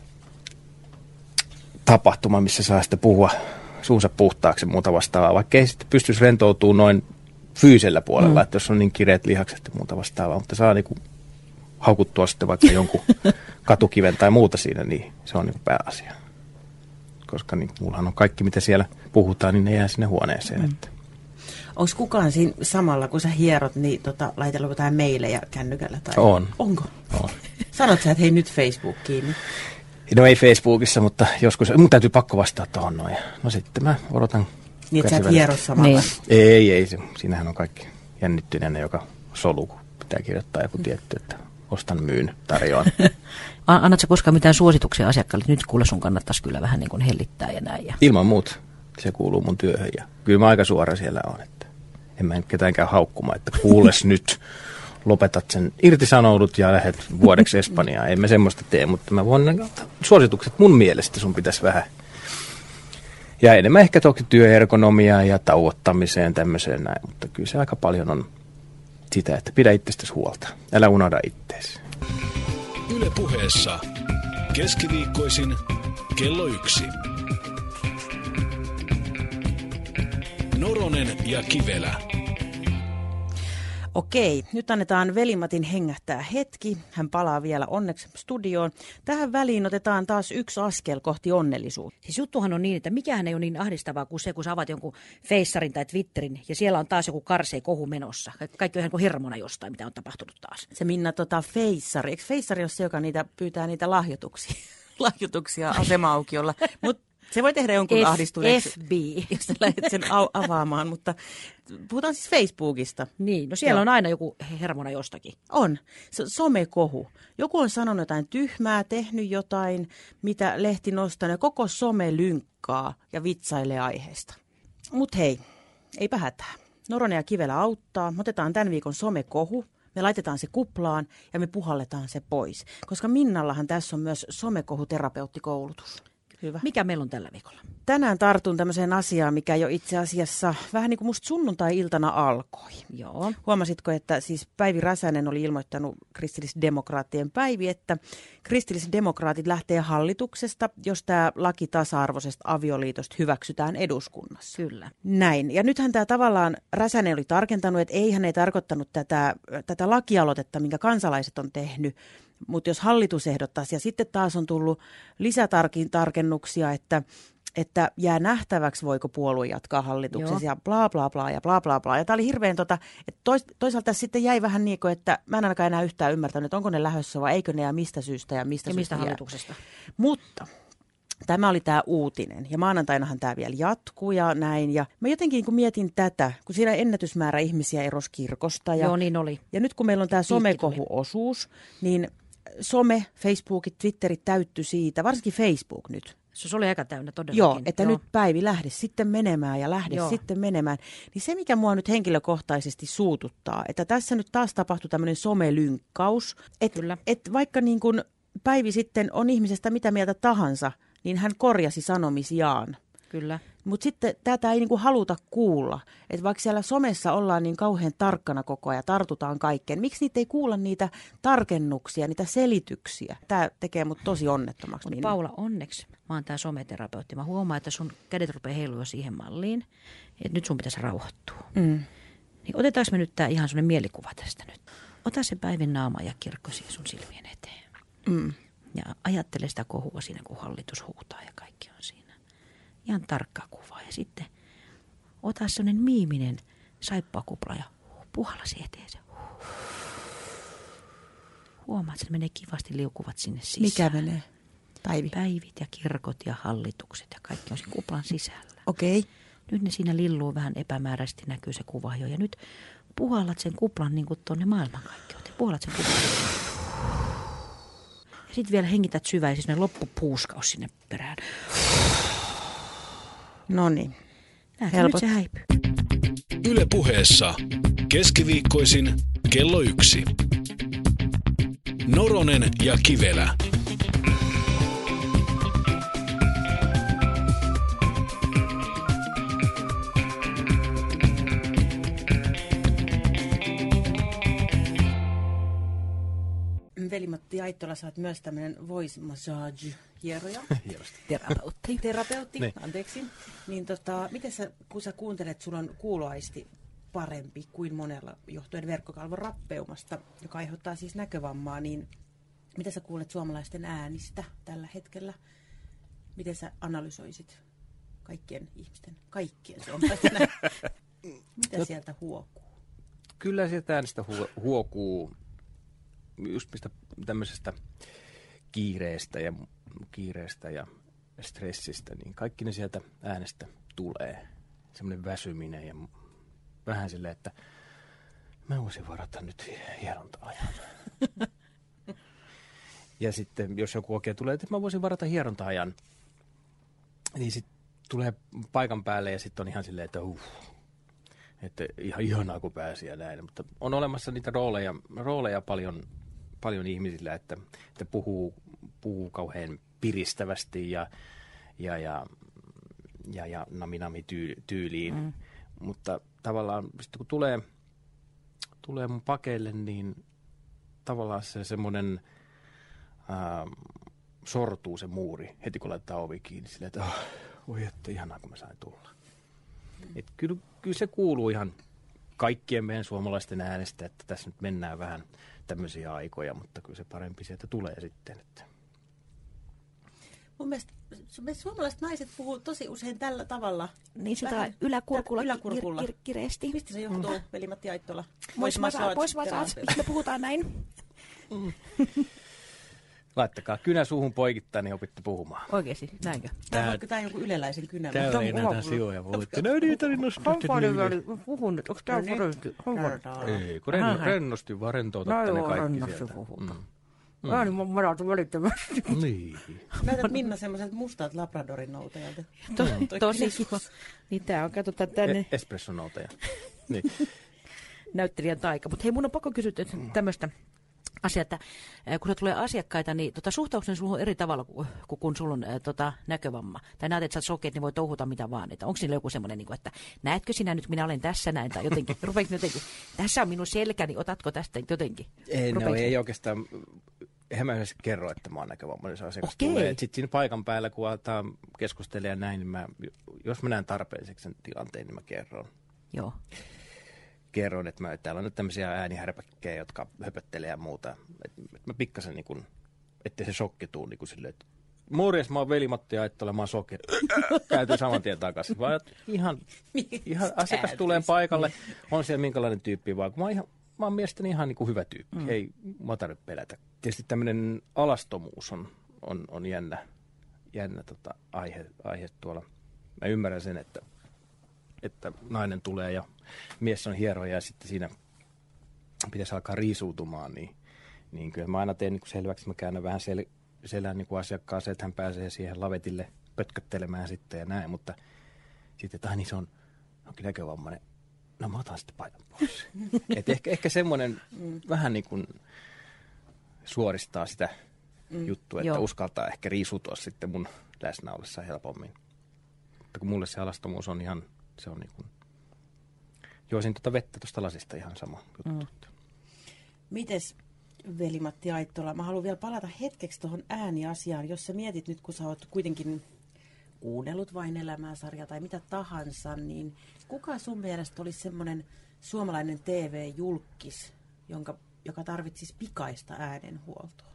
tapahtuma, missä saa sitten puhua suunsa puhtaaksi ja muuta vastaavaa, vaikka ei sitten pystyisi rentoutumaan noin fyysisellä puolella, mm. että jos on niin kireät lihakset ja muuta vastaavaa, mutta saa niinku haukuttua sitten vaikka jonkun katukiven tai muuta siinä, niin se on niinku pääasia. Koska niin, mullahan on kaikki, mitä siellä puhutaan, niin ne jää sinne huoneeseen. Mm. Että. Onko kukaan siinä samalla, kun sä hierot, niin tota, laitellut jotain meilejä kännykällä? Tai... On. Onko? On. Sanot sä, että hei nyt Facebook kiinni? No ei Facebookissa, mutta joskus, mun täytyy pakko vastata tuohon noin. No sitten mä odotan. Niin, että sä et hiero samalla? Niin. Ei, ei. Se, siinähän on kaikki jännittyneenä, joka solu, kun pitää kirjoittaa joku tietty, että ostan, myyn, tarjoan. Annatko koskaan mitään suosituksia asiakkaalle? Nyt kuule, sun kannattaisi kyllä vähän niin kuin hellittää ja näin. Ja... Ilman muuta. Se kuuluu mun työhön ja kyllä mä aika suora siellä on, että en mä nyt ketään käy haukkumaan, että kuules nyt, lopetat sen, irtisanoudut ja lähdet vuodeksi Espanjaan. Ei me semmoista tee, mutta mä voin suositukset mun mielestä sun pitäisi vähän. Ja enemmän ehkä toki työergonomiaan ja tauottamiseen tämmöiseen näin, mutta kyllä se aika paljon on sitä, että pidä itsestäsi huolta. Älä unohda itteesi. Yle Puheessa keskiviikkoisin kello yksi. Noronen ja Kivelä. Okei, nyt annetaan Veli-Matin hengähtää hetki. Hän palaa vielä onneksi studioon. Tähän väliin otetaan taas yksi askel kohti onnellisuutta. Siis juttuhan on niin, että mikähän ei ole niin ahdistavaa kuin se, kun sä avaat jonkun Facerin tai Twitterin ja siellä on taas joku karsee kohu menossa. Kaikki on ihan kuin hirmona jostain, mitä on tapahtunut taas. Se Minna tota Feissari. Eikö Feissari ole se, joka niitä pyytää niitä lahjoituksia, lahjoituksia asema-aukiolla? Mut se voi tehdä jonkun F- ahdistuneeksi, F B. jos sä lähdet sen au- avaamaan, mutta puhutaan siis Facebookista. Niin, no siellä Joo. on aina joku hermona jostakin. On. Se on somekohu. Joku on sanonut jotain tyhmää, tehnyt jotain, mitä lehti nostaa, ja koko some lynkkaa ja vitsailee aiheesta. Mut hei, eipä hätää. Noronen ja Kivelä auttaa. Me otetaan tämän viikon somekohu. Me laitetaan se kuplaan ja me puhalletaan se pois. Koska Minnallahan tässä on myös somekohuterapeuttikoulutus. Hyvä. Mikä meillä on tällä viikolla? Tänään tartun tämmöiseen asiaan, mikä jo itse asiassa vähän niin kuin musta sunnuntai-iltana alkoi. Joo. Huomasitko, että siis Päivi Räsänen oli ilmoittanut kristillisdemokraattien Päivi, että kristillisdemokraatit lähtee hallituksesta, jos tämä laki tasa-arvoisesta avioliitosta hyväksytään eduskunnassa. Kyllä. Näin. Ja nythän tämä tavallaan Räsänen oli tarkentanut, että ei hän ei tarkoittanut tätä, tätä lakialoitetta, minkä kansalaiset on tehnyt, mutta jos hallitus ehdottaisi, ja sitten taas on tullut lisätarkennuksia, että että jää nähtäväksi, voiko puolue jatkaa hallituksessa Joo. ja bla bla bla ja bla bla bla. Ja tämä oli hirveän, tota, että tois, toisaalta sitten jäi vähän niin kuin, että mä en ainakaan enää yhtään ymmärtänyt, että onko ne lähdössä vai eikö ne ja mistä syystä ja mistä, ja syystä mistä jää. hallituksesta. Mutta tämä oli tämä uutinen ja maanantainahan tämä vielä jatkuu ja näin. Ja mä jotenkin kun mietin tätä, kun siinä ennätysmäärä ihmisiä erosi kirkosta. Ja, Joo, niin oli. Ja nyt kun meillä on tämä somekohuosuus, niin some, Facebookit, Twitterit täyttyi siitä, varsinkin Facebook nyt. Se oli aika täynnä todellakin. Joo, että Joo. nyt Päivi lähde sitten menemään ja lähde Joo. sitten menemään. Niin se, mikä mua nyt henkilökohtaisesti suututtaa, että tässä nyt taas tapahtui tämmöinen somelynkkaus. Että et vaikka niin kun Päivi sitten on ihmisestä mitä mieltä tahansa, niin hän korjasi sanomisiaan. Kyllä. Mutta sitten tätä ei niinku haluta kuulla. Että vaikka siellä somessa ollaan niin kauhean tarkkana koko ajan, tartutaan kaikkeen. Miksi niitä ei kuulla niitä tarkennuksia, niitä selityksiä? Tämä tekee mut tosi onnettomaksi. Mutta Paula, onneksi mä oon tää someterapeutti. Mä huomaan, että sun kädet rupeaa heilua siihen malliin, että nyt sun pitäisi rauhoittua. Mm. Niin otetaanko me nyt tää ihan sellainen mielikuva tästä nyt? Ota se Päivin naama ja kirkkosi sun silmien eteen. Mm. Ja ajattele sitä kohua siinä, kun hallitus huutaa ja kaikki on siinä. Ihan tarkka kuva. Ja sitten ota sellainen miiminen saippuakupla ja puhalla se eteensä. Huomaat, että se menee kivasti liukuvat sinne sisään. Mikä menee? Päivi? Päivit ja kirkot ja hallitukset ja kaikki on siinä kuplan sisällä. Okei. Okay. Nyt ne siinä lilluu vähän epämääräisesti, näkyy se kuva jo. Ja nyt puhallat sen kuplan niin kuin tuonne maailmankaikkeuteen. Puhallat sen kuplan. Ja sitten vielä hengität syvään ja siis loppupuuskaus sinne perään. No niin. Näetkö, nyt se häipyy. Yle Puheessa keskiviikkoisin kello yksi. Noronen ja Kivelä. Veli-Matti Aittola, sä oot myös tämmöinen voice massage-hieroja. Terapeutti. Terapeutti, niin. Anteeksi. Niin tota, miten sä, kun sä kuuntelet, sulla on kuuloaisti parempi kuin monella johtuen verkkokalvon rappeumasta, joka aiheuttaa siis näkövammaa, niin miten sä kuulet suomalaisten äänistä tällä hetkellä? Miten sä analysoisit kaikkien ihmisten, kaikkien suomalaisten äänistä? Mitä sieltä huokuu? Kyllä sieltä äänestä huokuu just mistä tämmöisestä kiireestä ja, kiireestä ja stressistä, niin kaikki ne sieltä äänestä tulee. Semmoinen väsyminen ja vähän silleen, että mä voisin varata nyt hieronta-ajan. Ja sitten jos joku oikein tulee, että mä voisin varata hieronta-ajan, niin sitten tulee paikan päälle ja sitten on ihan silleen, että uh, että ihan ihanaa kun pääsi ja näin. Mutta on olemassa niitä rooleja, rooleja paljon, paljon ihmisillä, että, että puhuu, puhuu kauhean piristävästi ja, ja, ja, ja, ja naminami tyy, tyyliin. Mm. Mutta tavallaan sitten kun tulee, tulee mun pakeille, niin tavallaan se semmoinen ää, sortuu se muuri heti kun laittaa ovi kiinni. Silleen, että oh, voi että ihanaa kun mä sain tulla. Mm. Et kyllä, kyllä se kuuluu ihan kaikkien meidän suomalaisten äänestä, että tässä nyt mennään vähän tämmöisiä aikoja, mutta kyllä se parempi sieltä tulee sitten. Että. Mun mielestä suomalaiset naiset puhuu tosi usein tällä tavalla. Niin sitä yläkurkulla, yläkurkulla. Kir- kir- kireesti. Mistä se johtuu, mm. Veli-Matti Aittola? Pois massage, miksi me puhutaan näin? Mm. Laittakaa kynä suuhun poikittain, niin opitte puhumaan. Oikeesti, näinkö? Tämä on, tämä on joku yleläisen kynä. Täällä ei näitä sijoja. Voitte näitä rinnostuttu. Mä puhun nyt, onko tämä parempi? Ei, kun renno, rennosti vaan rentoutatte ne kaikki sieltä. Mm. Mm. Ääni mä madaltu välittömästi. Niin. Näytät Minna semmoiset mustat Labradorin noutajalta. To, tosi kiva. Niin tää on, katsotaan tänne. E- Espresson noutaja. Niin. Näyttelijän taika. Mutta hei, mun on pakko kysyä tämmöistä asiaa, että kun tulee asiakkaita, niin tota, suhtaukseni sulla on eri tavalla kuin kun sulla on ä, tota, näkövamma. Tai näet, että sä oot sokeet, niin voi touhuta mitä vaan. Että onko niillä joku semmoinen, niin että näetkö sinä nyt, minä olen tässä näin, tai jotenkin, rupeeko jotenkin, tässä on minun selkäni, otatko tästä jotenkin? Ei, no ei oikeastaan, eihän mä yhdessä kerro, että mä oon näkövammainen, se asiakas tulee. Sitten siinä paikan päällä, kun aletaan keskustella ja näin, niin mä, jos mä näen tarpeelliseksi sen tilanteen, niin mä kerron. Joo. kerroin, että mä, täällä on nyt tämmöisiä äänihärpäkkejä, jotka höpöttelee ja muuta. Et, et mä pikkasen niin kuin, ettei se shokki tuu niin kuin silleen, että morjes, mä oon Veli-Matti Aittola, mä oon sokeri. Käyty saman tien takaisin. Vaan ihan, ihan asiakas tulee paikalle, on siellä minkälainen tyyppi vaan. Mä oon, ihan, mä oon mielestäni ihan niin kuin hyvä tyyppi, mm. ei mä tarvitse pelätä. Tietysti tämmöinen alastomuus on, on, on jännä, jännä tota, aihe, aihe tuolla. Mä ymmärrän sen, että, että nainen tulee ja mies on hieroja ja sitten siinä pitäisi alkaa riisuutumaan, niin, niin kyllä mä aina teen niin kuin selväksi, että mä käännän vähän sel- selän niin kuin asiakkaaseen, että hän pääsee siihen lavetille pötköttelemään sitten ja näin, mutta sitten, että niin se on, onkin näkövammainen, no mä otan sitten paitan pois. Et ehkä, ehkä semmoinen mm. vähän niin kuin suoristaa sitä mm. juttua, että Joo. uskaltaa ehkä riisutua sitten mun läsnä ollessa helpommin. Mutta kun mulle se alastomuus on ihan, se on niin kuin, juosin tuota vettä tuosta lasista ihan sama juttu. Mm. Mites Veli-Matti Aittola, mä haluan vielä palata hetkeksi tuohon ääniasiaan, jos sä mietit nyt, kun sä oot kuitenkin kuunnellut Vain elämää-sarja tai mitä tahansa, niin kuka sun mielestä olisi semmoinen suomalainen T V-julkkis, jonka, joka tarvitsisi pikaista äänenhuoltoa?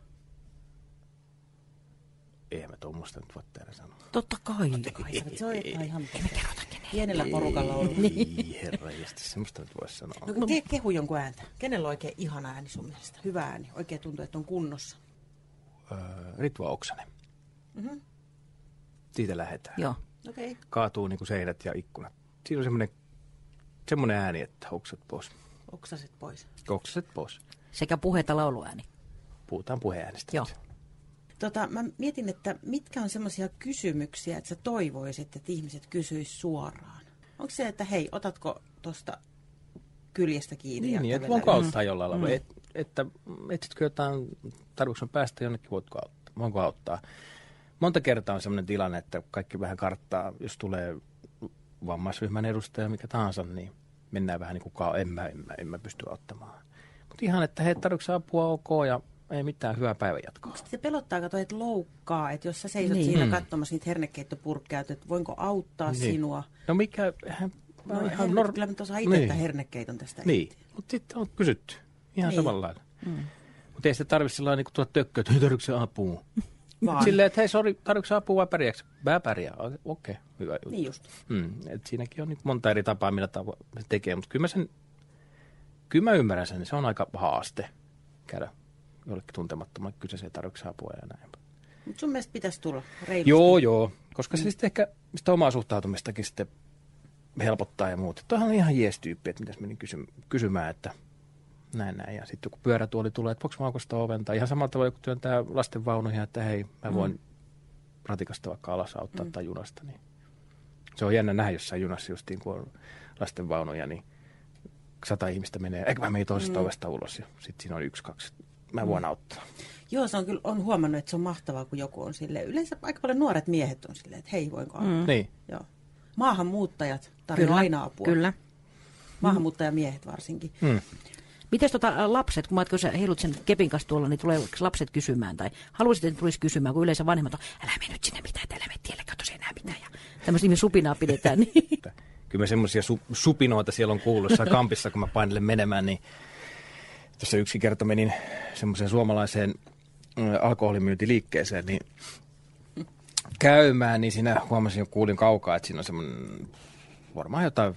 Eihän mä tuommoista nyt voi tehdä sanoa. Totta kai. Totta kai, sä se on ihan pienellä porukalla ollut. Ei, herranjestas, semmoista nyt voisi sanoa. No kun ke- kehu jonkun ääntä. Kenellä on oikein ihana ääni sun mielestä? Hyvä ääni. Oikein tuntuu, että on kunnossa. Öö, Ritva Oksanen. Mm-hmm. Siitä lähdetään. Joo. Okay. Kaatuu niin kuin seinät ja ikkunat. Siinä on semmoinen, semmoinen ääni, että okset pois. Oksaset pois. Oksaset pois. Sekä puhe- että lauluääni. Puhutaan puheäänestä. Joo. Tota, mä mietin, että mitkä on semmoisia kysymyksiä, että sä toivoisit, että ihmiset kysyis suoraan. Onko se, että hei, otatko tuosta kyljestä kiinni? Niin, niin että voinko auttaa mm. jollain lailla? Mm. Et, että etsitkö jotain, tarvitsetko päästä jonnekin, voitko auttaa? Voinko auttaa? Monta kertaa on semmoinen tilanne, että kaikki vähän karttaa, jos tulee vammaisryhmän edustaja, mikä tahansa, niin mennään vähän niin kuin en mä, en mä, en mä pysty auttamaan. Mutta ihan, että hei, tarvitsetko apua, ok, ja ei mitään, hyvää päivänjatkoa. Se pelottaa, kato, että loukkaa, että jos sä seisot niin. siinä katsomassa niitä hernekeittopurkkeja, että voinko auttaa niin. sinua? No mikä, hän, no, ihan nor- kyllä mä tuossa itse niin. hernekeiton tästä. Niin, mutta sitten on kysytty ihan niin. samalla lailla. Mm. Mutta ei sitä tarvitse sellainen niin kuin tuolla tökköä, että tarvitsetko apua? Silleen, että hei, sori, tarvitsetko apua vai pärjääkö? Mä pärjää, okei, okay, hyvä juttu. Niin just. Mm, et siinäkin on niin monta eri tapaa, millä tavo- se tekee, mutta kyllä mä, sen, kyllä mä ymmärrän sen, se on aika haaste käydä jollekin tuntemattomalle kyseessä, ei tarvitse apua ja näin. Mutta sun mielestä pitäisi tulla reilusti. Joo, joo, koska se sitten ehkä sitä omaa suhtautumistakin sitten helpottaa ja muuta. Tuohan on ihan jees tyyppi, että mitäs menin kysy- kysymään, että näin näin. Ja sitten joku pyörätuoli tulee, että voiko mä aukostaa oven, tai ihan samalla tavalla joku työntää lasten vaunuja, että hei, mä voin mm. ratikasta vaikka alas auttaa mm. tai junasta. Niin. Se on jännä nähdä jossain junassa justiin, kun on lasten vaunuja, niin sata ihmistä menee, eikä mä menen toisesta mm. ovesta ulos, ja sitten siinä on yksi, kaksi. Mä voin mm. auttaa. Joo, se on kyllä, on huomannut, että se on mahtavaa, kun joku on silleen. Yleensä aika paljon nuoret miehet on silleen, että hei, voinko auttaa? Mm. Niin. Joo. Maahanmuuttajat tarjoaa aina apua. Kyllä. Maahanmuuttajamiehet varsinkin. Mm. Mites tota lapset, kun mä kun sä heilut sen kepin kanssa tuolla, niin tulee lapset kysymään, tai haluaisit, että tulisi kysymään, kun yleensä vanhemmat on, älä mene nyt sinne mitään, älä mene tielle, katso se enää mitään, ja tämmöistä nimi supinaa pidetään. Niin. Kyllä me semmoisia su- supinoita siellä on kuullut jossain kampissa, kun mä painelen menemään, niin tuossa yksi kerta menin semmoiseen suomalaiseen alkoholimyyntiliikkeeseen, niin käymään, niin siinä huomasin jo, kuulin kaukaa, että siinä on semmoinen, varmaan jotain,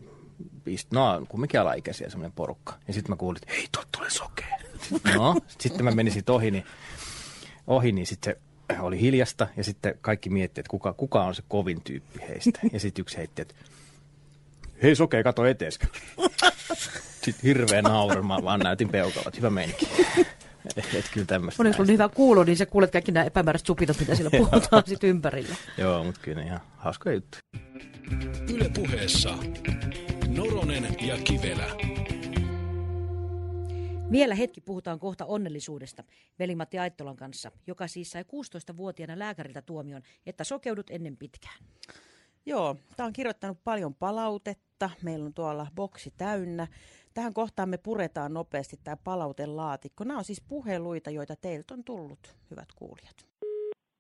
no kumminkin alaikäisiä semmoinen porukka. Ja sitten mä kuulin, että hei, tuolta tulee sokea. No, sitten mä menin sit ohi, niin, ohi, niin sitten se oli hiljasta, ja sitten kaikki miettii, että kuka, kuka on se kovin tyyppi heistä. Ja sitten yksi heitti, että hei sokea, kato eteeskö. Sitten hirveä nauru, mä vaan näytin peukalat, hyvä meininki. Et kyllä tämmöistä. Onneksi on hyvä kuulu, niin sä kuulet kaikki nämä epämääräiset supinot, mitä siellä puhutaan sitten ympärillä. Joo, mutta kyllä ihan hauskoja juttuja. Yle Puheessa Noronen ja Kivelä. Vielä hetki puhutaan kohta onnellisuudesta Veli-Matti Aittolan kanssa, joka siis sai kuusitoistavuotiaana lääkäriltä tuomion, että sokeudut ennen pitkään. Joo, tämä on kirjoittanut paljon palautetta. Meillä on tuolla boksi täynnä. Tähän kohtaan me puretaan nopeasti tämä palautelaatikko. Nämä on siis puheluita, joita teiltä on tullut, hyvät kuulijat.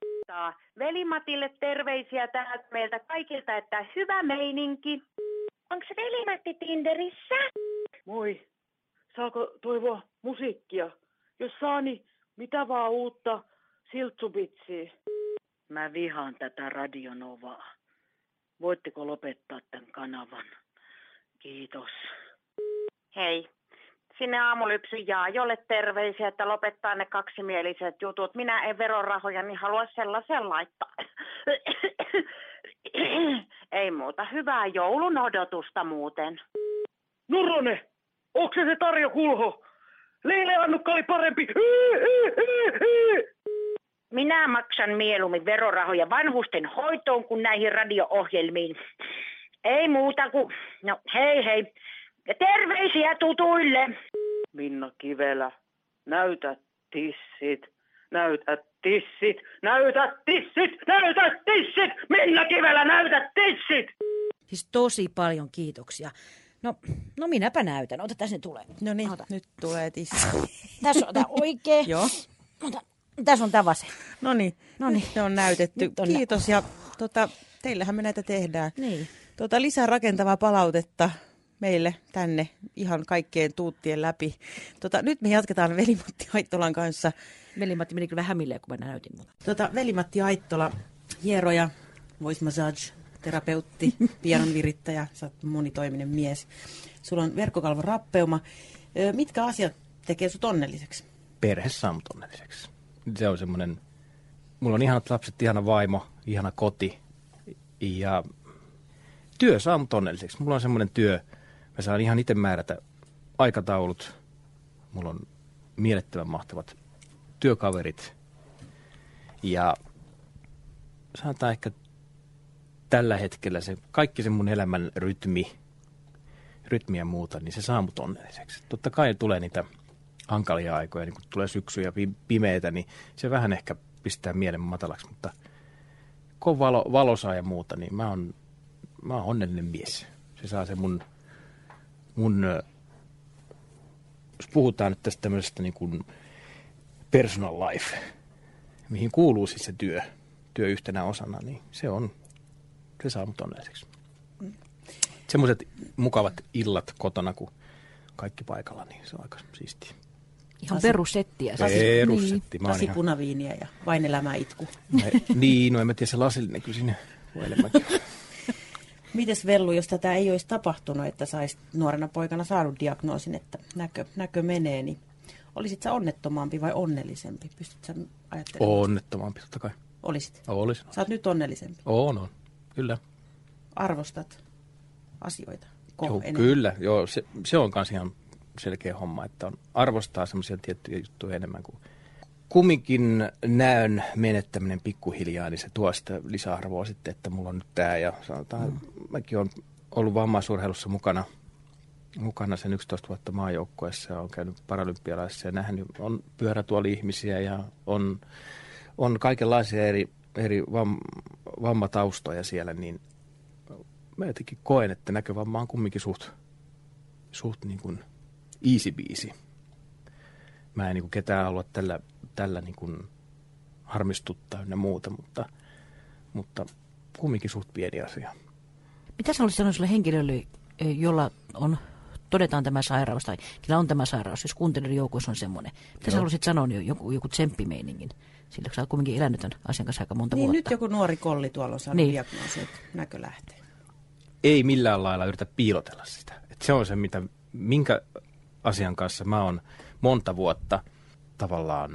Veli-Matille terveisiä täältä meiltä kaikilta, että hyvä meininki. Onko se Veli-Matti Tinderissä? Moi. Saako toivoa musiikkia? Jos saa, niin mitä vaan uutta siltsubitsiä? Mä vihaan tätä Radionovaa. Voitteko lopettaa tämän kanavan? Kiitos. Hei, sinne aamulypsyn Jaajolle terveisiä, että lopettaa ne kaksimieliset jutut. Minä en verorahoja, niin halua sellaisen laittaa. Ei muuta. Hyvää joulun odotusta muuten. Noronen! Onko se se Tarja Kulho? Leile Annukka oli parempi. Minä maksan mieluummin verorahoja vanhusten hoitoon kuin näihin radio-ohjelmiin. Ei muuta kuin, no hei hei. Ja terveisiä tutuille. Minna Kivelä, näytä tissit, näytä tissit, näytä tissit, näytä tissit. Minna Kivelä, näytä tissit. Siis tosi paljon kiitoksia. No, no minäpä näytän. Ota, tässä ne tulee. No niin, Ota. nyt tulee tissi. Tässä on tämä oikea. Joo. Ota, tässä on tämä vasen. No niin, Noniin. nyt ne on näytetty. Nyt on Kiitos ja tota, teillähän me näitä tehdään. Niin. Tota, lisää rakentavaa palautetta meille tänne ihan kaikkien tuuttien läpi. Tota, nyt me jatketaan Veli-Matti Aittolan kanssa. Veli-Matti meni kyllä vähän milleen, kun mä näytin muuta. Tota, Veli-Matti Aittola, hieroja, voice massage, terapeutti, pianon virittäjä, sä oot monitoiminen mies. Sulla on verkkokalvon rappeuma. Ö, mitkä asiat tekee sut onnelliseksi? Perhe saa mut onnelliseksi. Se on semmoinen, mulla on ihanat lapset, ihana vaimo, ihana koti ja työ saa mut onnelliseksi. Mulla on semmoinen työ, mä saan ihan itse määrätä aikataulut. Mulla on mielettömän mahtavat työkaverit ja sanotaan ehkä tällä hetkellä se kaikki se mun elämän rytmi, rytmi ja muuta, niin se saa mut onnelliseksi. Totta kai tulee niitä hankalia aikoja, niin kun tulee syksy ja pimeitä, niin se vähän ehkä pistää mielen matalaksi, mutta kun on valo, valosaa ja muuta, niin mä oon, mä oon onnellinen mies. Se saa se mun, mun jos puhutaan nyt tästä tämmöisestä niin kuin personal life, mihin kuuluu siis se työ, työ yhtenä osana, niin se on, se saa mut onnelliseksi. Mm. Semmoiset mukavat illat kotona, kun kaikki paikalla, niin se on aika siistiä. Ihan perussettiä. Perussetti. Niin. Lasi punaviiniä ja vain elämä itku. Mä, niin, no en mä tiedä, se lasillinen kyllä sinne voi enemmänkin. Mites Vellu, jos tätä ei olisi tapahtunut, että saisit nuorena poikana saanut diagnoosin, että näkö, näkö menee, niin olisit sä onnettomampi vai onnellisempi? Pystytkö sä ajattelemaan? Onnettomampi, totta kai. Olisit? Olisin. Sä oot nyt onnellisempi? On, on. Kyllä. Arvostat asioita? Joo, kyllä. Joo, se, se on myös ihan selkeä homma, että on, arvostaa semmoisia tiettyjä juttuja enemmän kuin kumminkin näön menettäminen pikkuhiljaa, niin se tuo sitä lisäarvoa sitten, että mulla on nyt tämä ja sanotaan, mm. mäkin olen ollut vammaisurheilussa mukana, mukana sen yksitoista vuotta maajoukkueessa ja olen käynyt paralympialaisissa ja nähnyt, on pyörätuoli-ihmisiä ja on, on kaikenlaisia eri, eri vam, vammataustoja siellä, niin mä jotenkin koen, että näkövamma on kumminkin suht, suht niin kuin easy biisi. Mä en niin kuin ketään halua tällä, tällä niin kuin harmistuttaa ynnä muuta, mutta, mutta kumminkin suht pieni asia. Mitä sä olisit sanonut sille henkilölle, jolla on, todetaan tämä sairaus, tai kellä on tämä sairaus, jos kuuntelijoiden joukossa on semmoinen. Mitä Joo. sä haluaisit sanoa joku, joku tsemppimeiningin? Sillä sä oot kumminkin elänyt tämän asian kanssa aika monta niin, vuotta. Nyt joku nuori kolli tuolla on saanut niin. diagnoosi, että näkö lähtee. Ei millään lailla yritä piilotella sitä. Et se on se, mitä, minkä asian kanssa mä oon monta vuotta tavallaan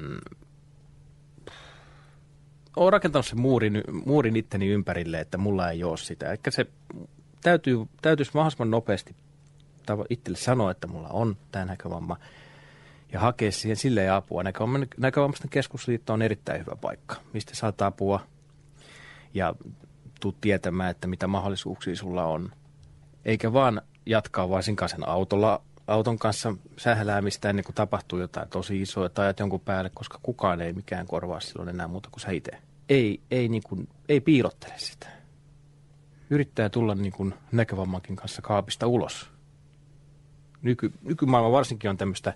oon rakentanut sen muurin, muurin itteni ympärille, että mulla ei ole sitä. Eikä se täytyy, täytyisi mahdollisimman nopeasti itselle sanoa, että mulla on tämä näkövamma ja hakea siihen silleen apua. Näkövammaisten keskusliitto on erittäin hyvä paikka, mistä saat apua ja tuut tietämään, että mitä mahdollisuuksia sulla on. Eikä vaan jatkaa varsinkaan sen autolla, auton kanssa sähläämistä ennen kuin tapahtuu jotain tosi isoa, että ajat jonkun päälle, koska kukaan ei mikään korvaa silloin enää muuta kuin sä itse. Ei, ei, niin kuin, ei piilottele sitä. Yrittää tulla niin kuin näkövammankin kanssa kaapista ulos. Nyky, nykymaailma varsinkin on tämmöistä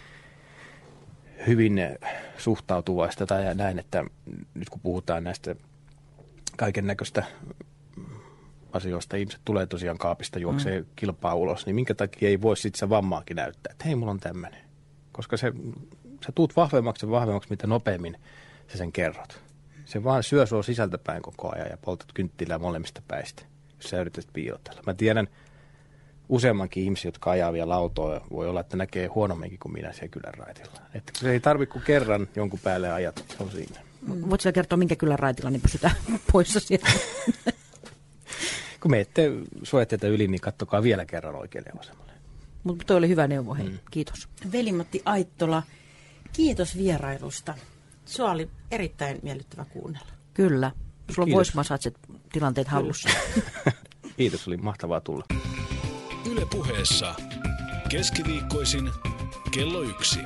hyvin suhtautuvaista tai näin, että nyt kun puhutaan näistä kaiken näköistä asioista. Ihmiset tulee tosiaan kaapista, juoksee mm. kilpaa ulos, niin minkä takia ei voi sitten se vammaakin näyttää, että hei, mulla on tämmöinen. Koska se, sä tuut vahvemmaksi ja vahvemmaksi, mitä nopeammin sä sen kerrot. Se vaan syö sua sisältäpäin koko ajan ja poltat kynttilää molemmista päistä, jos sä yrität piilotella. Mä tiedän useammankin ihmisiä, jotka ajaa vielä autoa, voi olla, että näkee huonomminkin kuin minä siellä kylän raitilla. Että se ei tarvitse kuin kerran jonkun päälle ajat, se on siinä. Mm. Voitko kertoa, minkä kylän raitilla, niin pysytään poissa sieltä? Kun menette suojatteita yli, niin kattokaa vielä kerran oikealle ja vasemmalle. Mutta toi oli hyvä neuvo, hei. Mm. Kiitos. Veli-Matti Aittola, kiitos vierailusta. Sua oli erittäin miellyttävä kuunnella. Kyllä. Sulla on voice massage tilanteet hallussa. Kiitos, oli mahtavaa tulla. Yle Puheessa keskiviikkoisin kello yksi.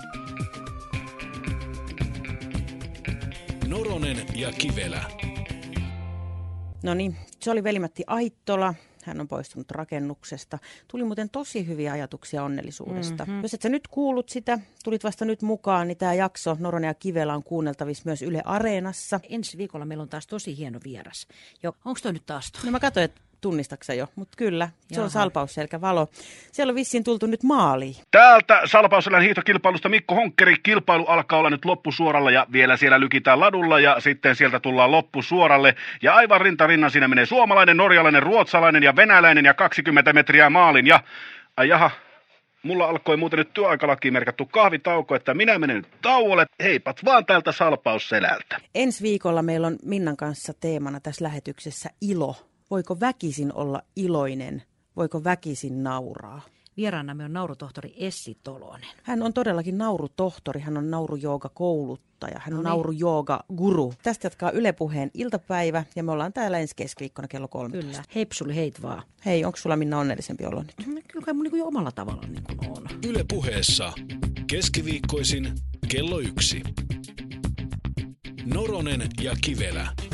Noronen ja Kivelä. No niin, se oli Veli-Matti Aittola. Hän on poistunut rakennuksesta. Tuli muuten tosi hyviä ajatuksia onnellisuudesta. Mm-hmm. Jos et sä nyt kuullut sitä, tulit vasta nyt mukaan, niin tämä jakso Noronen ja Kivelä on kuunneltavissa myös Yle Areenassa. Ensi viikolla meillä on taas tosi hieno vieras. Jo, onko toi nyt taas toi? No mä katsoin, että tunnistaksä jo, mutta kyllä, se Jaha. on Salpausselkä Valo. Siellä on vissiin tultu nyt maaliin. Täältä Salpausselän hiihtokilpailusta Mikko Honkkeri. Kilpailu alkaa olla nyt loppusuoralla ja vielä siellä lykitään ladulla ja sitten sieltä tullaan loppusuoralle. Ja aivan rinta rinnan siinä menee suomalainen, norjalainen, ruotsalainen ja venäläinen ja kaksikymmentä metriä maalin. Ja ai jaha, mulla alkoi muuten nyt työaikalakiin merkattu kahvitauko, että minä menen nyt tauolle. Heipat vaan täältä Salpausselältä. Ensi viikolla meillä on Minnan kanssa teemana tässä lähetyksessä ilo. Voiko väkisin olla iloinen? Voiko väkisin nauraa? Vieraanamme on naurutohtori Essi Tolonen. Hän on todellakin naurutohtori, hän on naurujooga-kouluttaja, hän on no niin. naurujooga-guru. Tästä jatkaa Yle Puheen iltapäivä ja me ollaan täällä ensi keskiviikkona kello kolmetoista. Kyllä, heipsuli heit vaan. Hei, onko sulla Minna onnellisempi olo nyt? No, kyllä kai mun niin kuin jo omalla tavalla niin kuin on. Yle Puheessa keskiviikkoisin kello yksi. Noronen ja Kivelä.